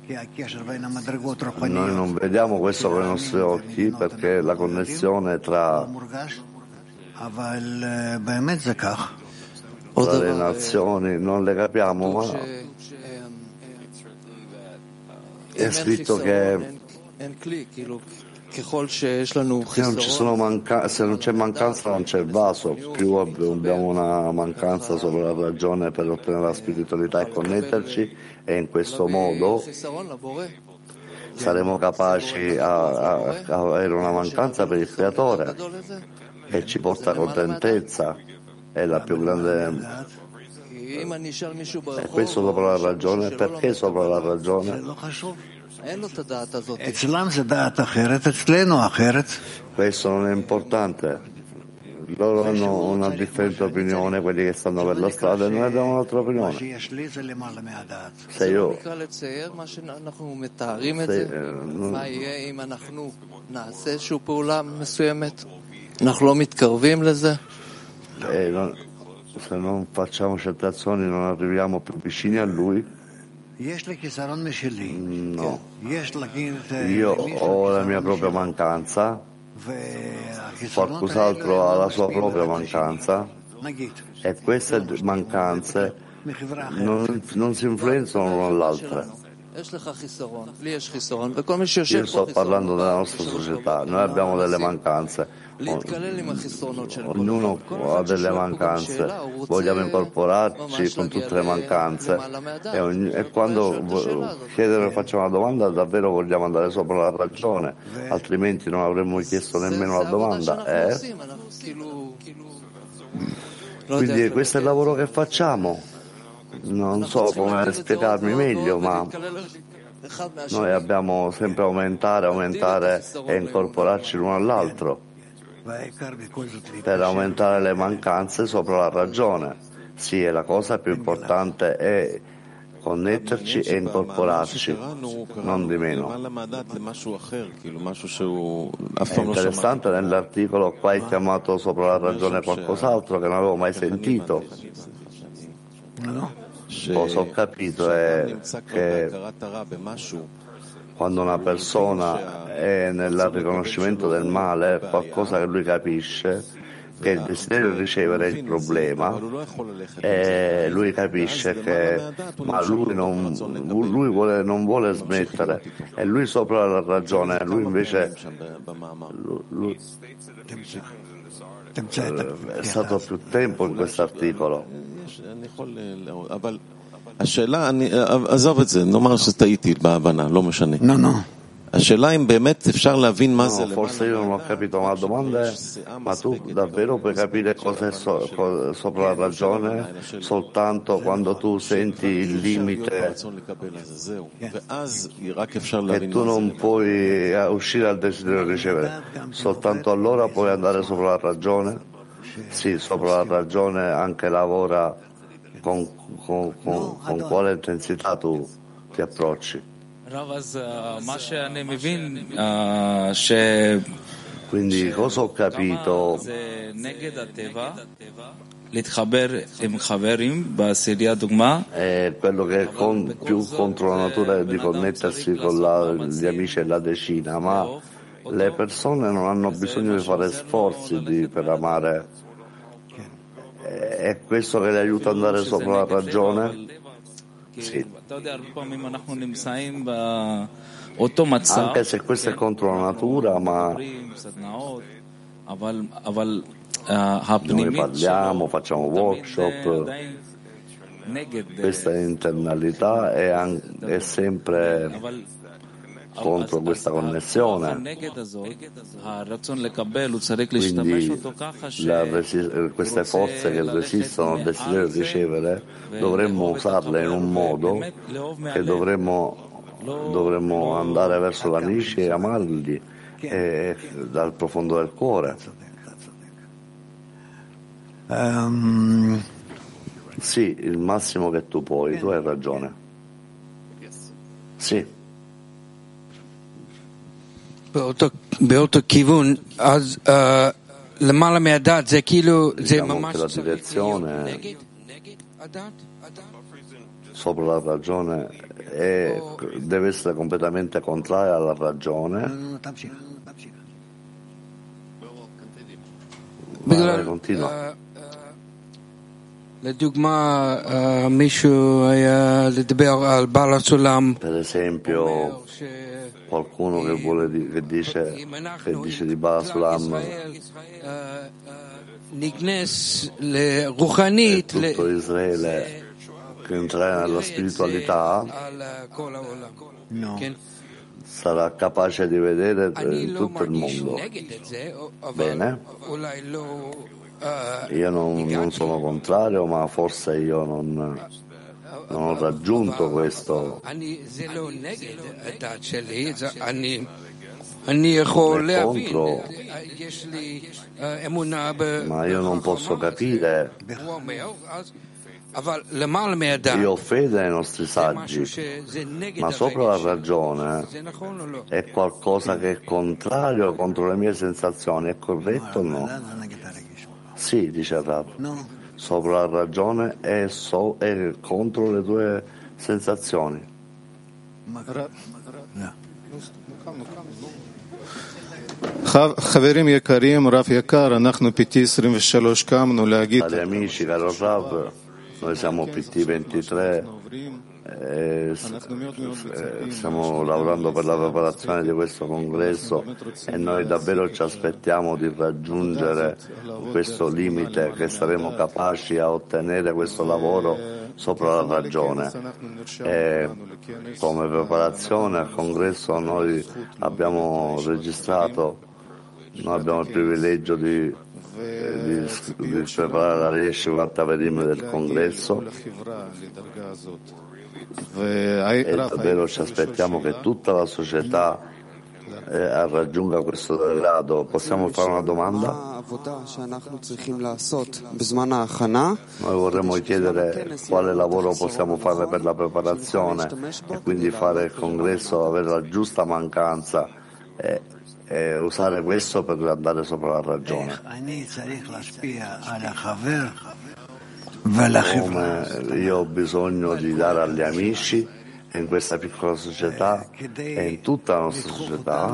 Noi non vediamo questo con i nostri occhi perché la connessione tra le nazioni non le capiamo, ma è scritto che se non c'è mancanza non c'è vaso, più abbiamo una mancanza sopra la ragione per ottenere la spiritualità e connetterci, e in questo modo saremo capaci a avere una mancanza per il creatore e ci porta contentezza, è la più grande. E questo sopra la ragione, perché sopra la ragione? Questo non è importante, loro hanno una differente opinione, quelli che stanno per la strada, e noi abbiamo un'altra opinione. Se io se non facciamo certe azioni non arriviamo più vicini a lui. No, io ho la mia propria mancanza, qualcos'altro ha la sua propria mancanza e queste mancanze non si influenzano l'una all'altra. Io sto parlando della nostra società, noi abbiamo delle mancanze, ognuno ha delle mancanze, vogliamo incorporarci con tutte le mancanze e quando facciamo una domanda davvero vogliamo andare sopra la ragione, altrimenti non avremmo chiesto nemmeno la domanda. Quindi questo è il lavoro che facciamo. Non so come spiegarmi meglio, ma noi abbiamo sempre aumentare e incorporarci l'uno all'altro per aumentare le mancanze sopra la ragione. Sì, la cosa più importante è connetterci e incorporarci, non di meno. È interessante, nell'articolo qua hai chiamato sopra la ragione qualcos'altro che non avevo mai sentito. Cosa ho capito è che quando una persona è nel riconoscimento del male, qualcosa che lui capisce, che il desiderio di ricevere è il problema, e lui capisce che ma lui non vuole smettere, e lui sopra la ragione, lui invece è stato più tempo in questo articolo. השאלה, עזוב את זה, נאמר שטעיתי בהבנה, לא משנה. השאלה אם באמת אפשר להבין מה זה. Forse io non ho capito, ma la domanda è: ma tu davvero puoi capire cosa è sopra la ragione soltanto quando tu senti il limite e tu non puoi uscire dal desiderio di ricevere? Soltanto allora puoi andare sopra la ragione? Sì, sopra la ragione anche lavora con quale intensità tu ti approcci. Quindi cosa ho capito? È quello che è più contro la natura di connettersi con gli amici e la decina, ma le persone non hanno bisogno di fare sforzi per amare. È questo che le aiuta ad andare sopra la ragione? Sì. Anche se questo è contro la natura, ma noi parliamo, facciamo workshop, questa internalità è sempre contro questa connessione. Quindi queste forze che resistono al desiderio di ricevere dovremmo usarle in un modo che dovremmo andare verso gli amici e amarli dal profondo del cuore. Sì, il massimo che tu puoi, tu hai ragione. Sì. באותו כיוון, אז למעלה מהדעת זה כאילו, זה ממש נגד הדת? Sopra la ragione deve essere completamente contraria alla ragione. Continua. לדוגמה, מישהו היה לדבר על בעל הסולם. Per esempio, qualcuno che dice di Baal Sulam, tutto Israele che entrerà nella spiritualità sarà capace di vedere tutto il mondo. Bene? Io non sono contrario, ma forse io non ho raggiunto questo. Contro, ma io non posso capire. Io ho fede ai nostri saggi, ma sopra la ragione è qualcosa che è contrario contro le mie sensazioni, è corretto o no? Sì, dice Rav. Sopra la ragione è contro le tue sensazioni. חברים יקרים, רב יקר, אנחנו PT23 קמנו להגיד... Cari amici, caro Rav, noi siamo PT23, stiamo lavorando per la preparazione di questo congresso e noi davvero ci aspettiamo di raggiungere questo limite, che saremo capaci a ottenere questo lavoro sopra la ragione. E come preparazione al congresso noi abbiamo registrato, noi abbiamo il privilegio di preparare la Yeshivat Averim del congresso e davvero ci aspettiamo che tutta la società raggiunga questo grado. Possiamo fare una domanda? Noi vorremmo chiedere quale lavoro possiamo fare per la preparazione e quindi fare il congresso, avere la giusta mancanza e usare questo per andare sopra la ragione. Come io ho bisogno di dare agli amici in questa piccola società e in tutta la nostra società,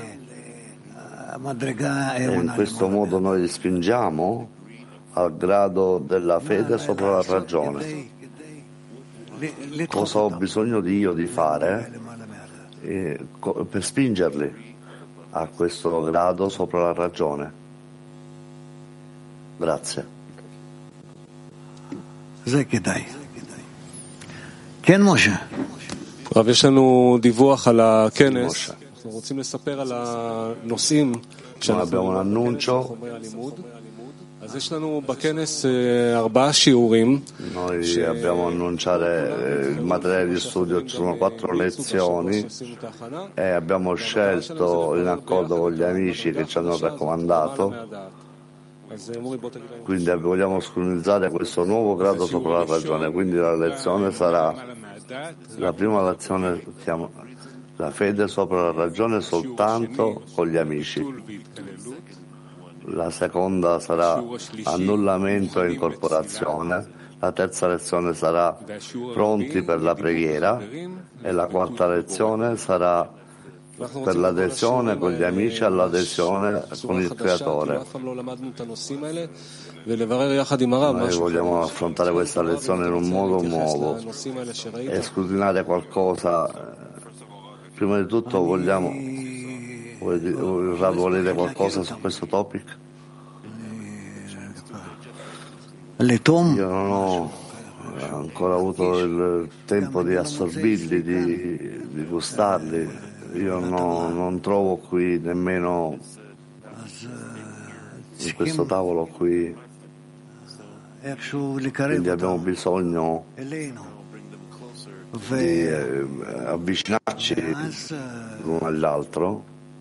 e in questo modo noi li spingiamo al grado della fede sopra la ragione. Cosa ho bisogno di fare per spingerli a questo grado sopra la ragione? Grazie. רב, יש לנו דיווח על הכנס. אנחנו רוצים לספר על הנושאים שאנחנו חומרי הלימוד. אז יש לנו בכנס 4 שיעורים. Noi abbiamo annunciare il materiale di studio, ci sono 4 lezioni e abbiamo scelto in accordo con gli amici che ci hanno raccomandato, quindi vogliamo scrutinizzare questo nuovo grado sopra la ragione. Quindi la lezione sarà, la prima lezione chiama la fede sopra la ragione soltanto con gli amici, la seconda sarà annullamento e incorporazione, la terza lezione sarà pronti per la preghiera e la quarta lezione sarà per l'adesione con gli amici all'adesione con il Creatore. Noi vogliamo affrontare questa lezione in un modo nuovo e scrutinare qualcosa. Prima di tutto vogliamo volere qualcosa su questo topic? Io non ho ancora avuto il tempo di assorbirli, di gustarli. Io non trovo qui nemmeno in questo tavolo qui, quindi abbiamo bisogno di avvicinarci l'uno all'altro.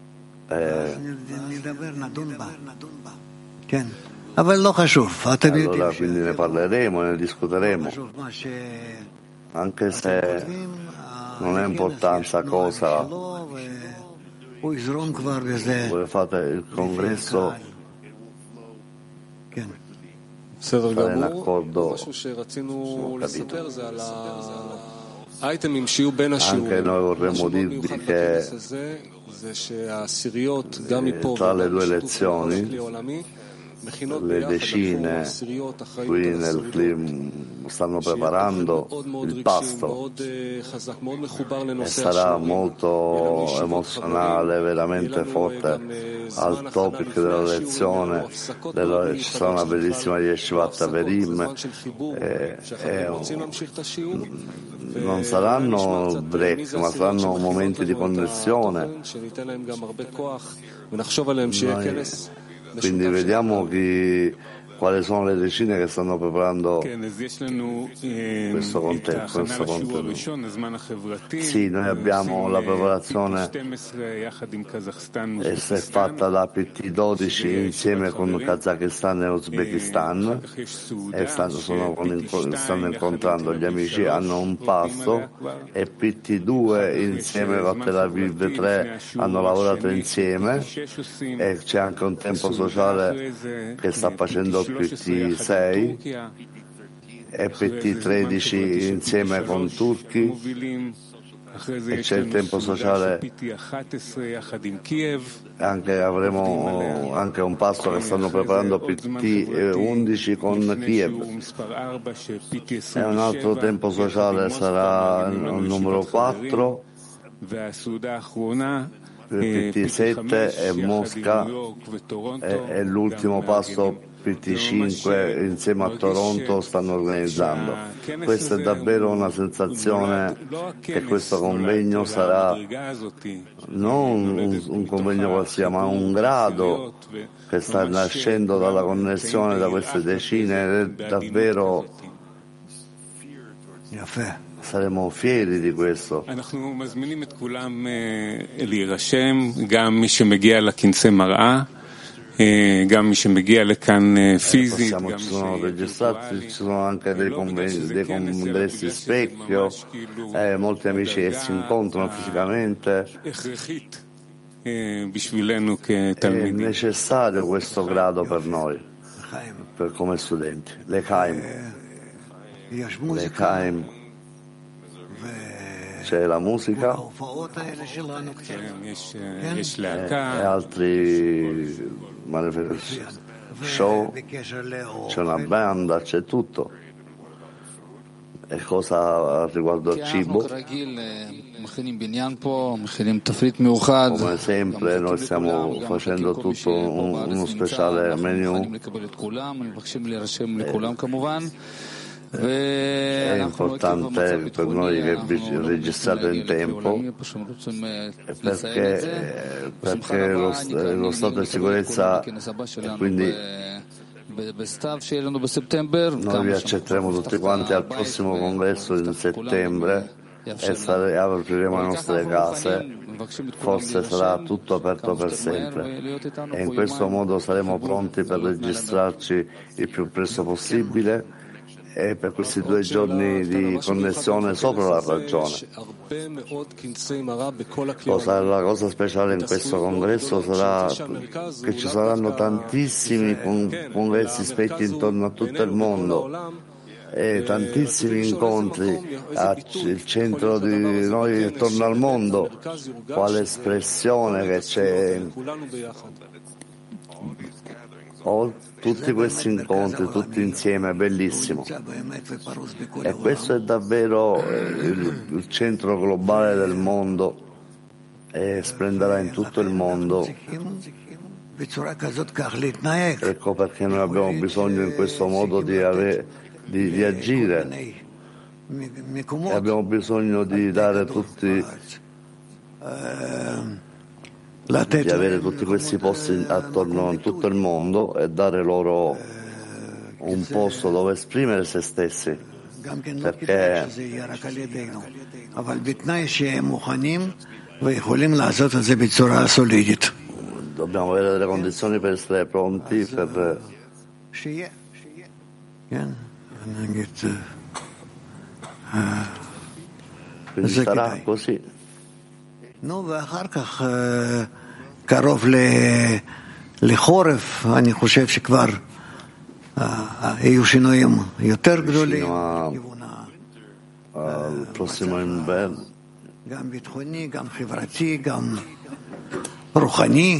Allora quindi ne parleremo, ne discuteremo, anche se non è importanza cosa voi fate il congresso, stare in accordo. Anche noi vorremmo dirvi che tra le 2 lezioni le decine qui nel clima stanno preparando il pasto e sarà molto emozionale, veramente forte al topic della lezione. Ci sarà una bellissima Yeshivat Averim non saranno break, ma saranno momenti di connessione. Quindi vediamo quali sono le decine che stanno preparando questo contenuto. Sì, noi abbiamo la preparazione e si è fatta da PT12 insieme con Kazakistan e Uzbekistan e stanno incontrando gli amici, hanno un pasto, e PT2 insieme con Tel Aviv 3 hanno lavorato insieme, e c'è anche un tempo sociale che sta facendo PT6 e PT13 insieme con turchi, e c'è il tempo sociale, avremo anche un passo che stanno preparando PT11 con Kiev, e un altro tempo sociale sarà il numero 4, PT7 e Mosca, e l'ultimo passo PT5 insieme a Toronto stanno organizzando. Questa è davvero una sensazione che questo convegno sarà non un convegno qualsiasi, ma un grado che sta nascendo dalla connessione da queste decine. Davvero saremo fieri di questo. Ci sono registrati, ci sono anche dei congressi specchio, molti amici che si incontrano fisicamente. È necessario questo grado per noi, come studenti. L'Echaim, c'è la musica e altri show, c'è una banda, c'è tutto. E cosa riguardo al cibo? Come sempre noi stiamo facendo tutto uno speciale menu. È importante per noi che registrate in tempo, perché lo stato di sicurezza, e quindi noi vi accetteremo tutti quanti al prossimo congresso in settembre e apriremo le nostre case. Forse sarà tutto aperto per sempre, e in questo modo saremo pronti per registrarci il più presto possibile. E per questi 2 giorni di connessione sopra la ragione. La cosa speciale in questo congresso sarà che ci saranno tantissimi congressi specchi intorno a tutto il mondo e tantissimi incontri il centro di noi attorno al mondo. Quale espressione che c'è! Tutti questi incontri, tutti insieme, è bellissimo. E questo è davvero il centro globale del mondo, e splenderà in tutto il mondo. Ecco perché noi abbiamo bisogno in questo modo di agire, e abbiamo bisogno di dare tutti di avere tutti questi posti attorno a tutto il mondo e dare loro un posto dove esprimere se stessi, perché dobbiamo avere delle condizioni per essere pronti quindi sarà così. ואחר כך קרוב לחורף, אני חושב שכבר יהיו שינויים יותר גדולים. גם ביטחוני, גם חברתי, גם רוחני,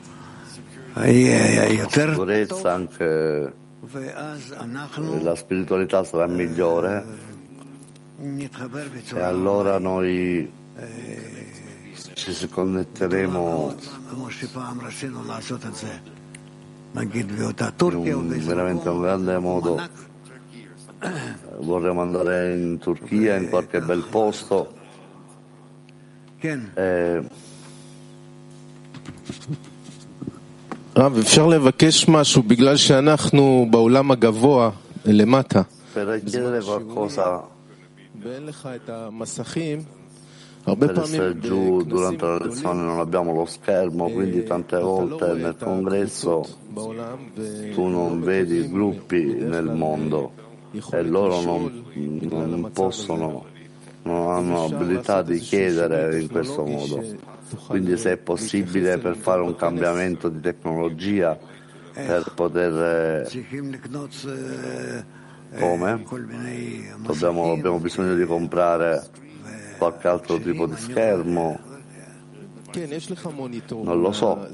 יהיה יותר טוב. ואז אנחנו נתחבר בצורה... E allora noi ci connetteremo veramente un grande modo. Vorremmo andare in Turchia, in qualche bel posto. אפשר לבקש משהו בגלל שאנחנו בעולם הגבוה למטה. ואין לך את המסכים. Per essere giù durante la lezione non abbiamo lo schermo, quindi tante volte nel congresso tu non vedi gruppi nel mondo e loro non possono, non hanno abilità di chiedere in questo modo. Quindi se è possibile, per fare un cambiamento di tecnologia, per poter Come? Abbiamo bisogno di comprare qualche altro tipo di schermo? Non lo so.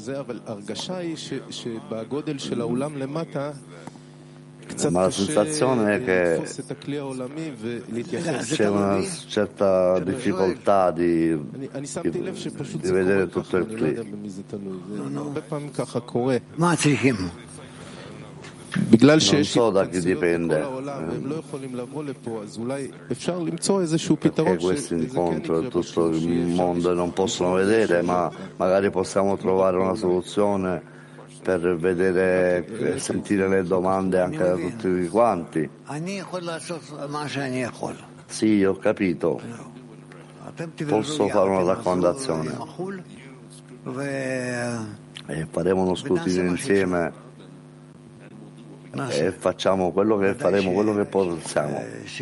Ma la sensazione è che c'è una certa difficoltà di vedere tutto il clip. Non so da chi dipende, perché questo incontro è tutto il mondo e non possono vedere, ma magari possiamo trovare una soluzione per vedere e sentire le domande anche da tutti quanti. Sì, ho capito. Posso fare una raccomandazione e faremo uno scrutinio insieme e facciamo quello che faremo, quello che possiamo.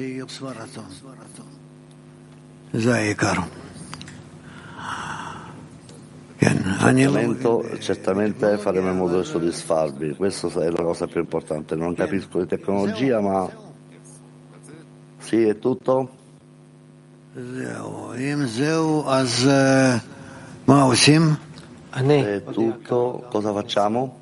Certamente faremo in modo di soddisfarvi, questa è la cosa più importante. Non capisco di tecnologia, ma sì, è tutto. È tutto, cosa facciamo?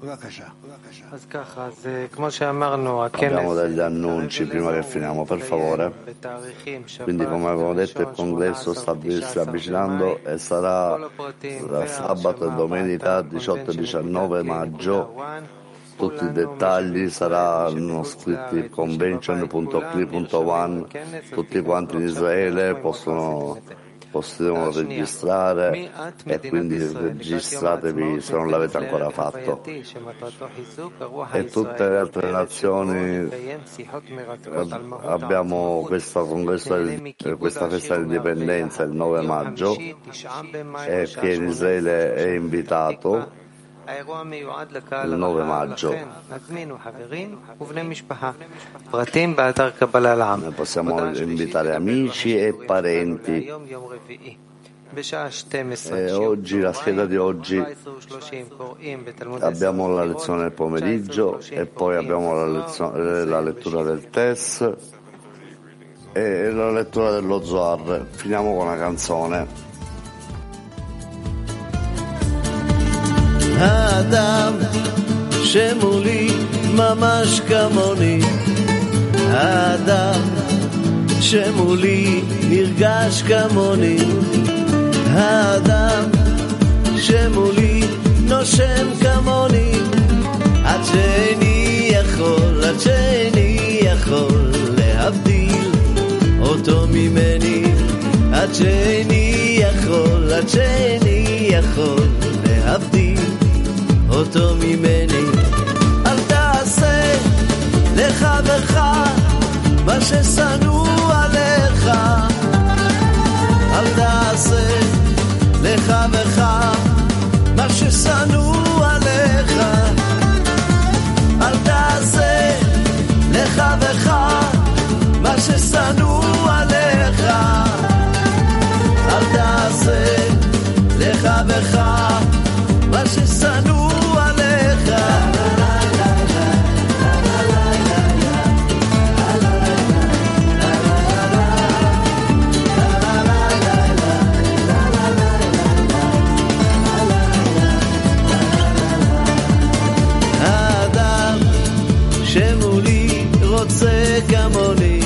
Abbiamo degli annunci prima che finiamo, per favore. Quindi, come avevo detto, il congresso si sta avvicinando e sarà sabato e domenica 18 e 19 maggio. Tutti i dettagli saranno scritti convention.cli.one. Tutti quanti in Israele possiamo registrare e quindi registratevi se non l'avete ancora fatto. E tutte le altre nazioni abbiamo questa festa dell'indipendenza il 9 maggio e chi è in Israele è invitato il 9 maggio. Noi possiamo invitare amici e parenti. E oggi, la scheda di oggi, abbiamo la lezione del pomeriggio e poi abbiamo la lettura del test e la lettura dello Zohar. Finiamo con una canzone. האדם שמולי ממש כמוני, האדם שמולי נרגש כמוני, האדם שמולי נושם כמוני, עד שאיני יכול להבדיל אותו ממני, עד שאיני יכול להבדיל אותו ממני. אל תעשה לחברך מה ששנוא עליך, אל תעשה לחברך מה ששנוא עליך, אל תעשה לחברך מה ששנוא עליך, אל תעשה לחברך מה ששנוא עליך. האדם שמולי רוצה כמוני,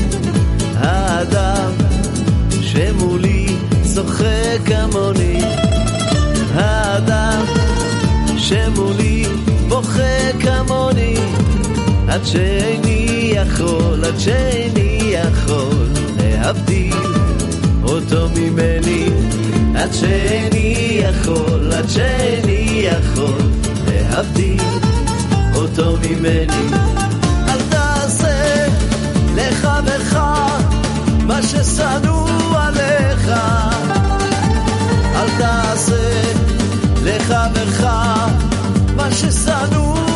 האדם שמולי צוחק כמוני, האדם שמולי בוכה כמוני, עד שאיני יכול להבדיל אותו ממני, עד שאיני יכול להבדיל אותו ממני. אל תעשה לחברך מה ששנוא עליך, אל תעשה לחברך מה ששנוא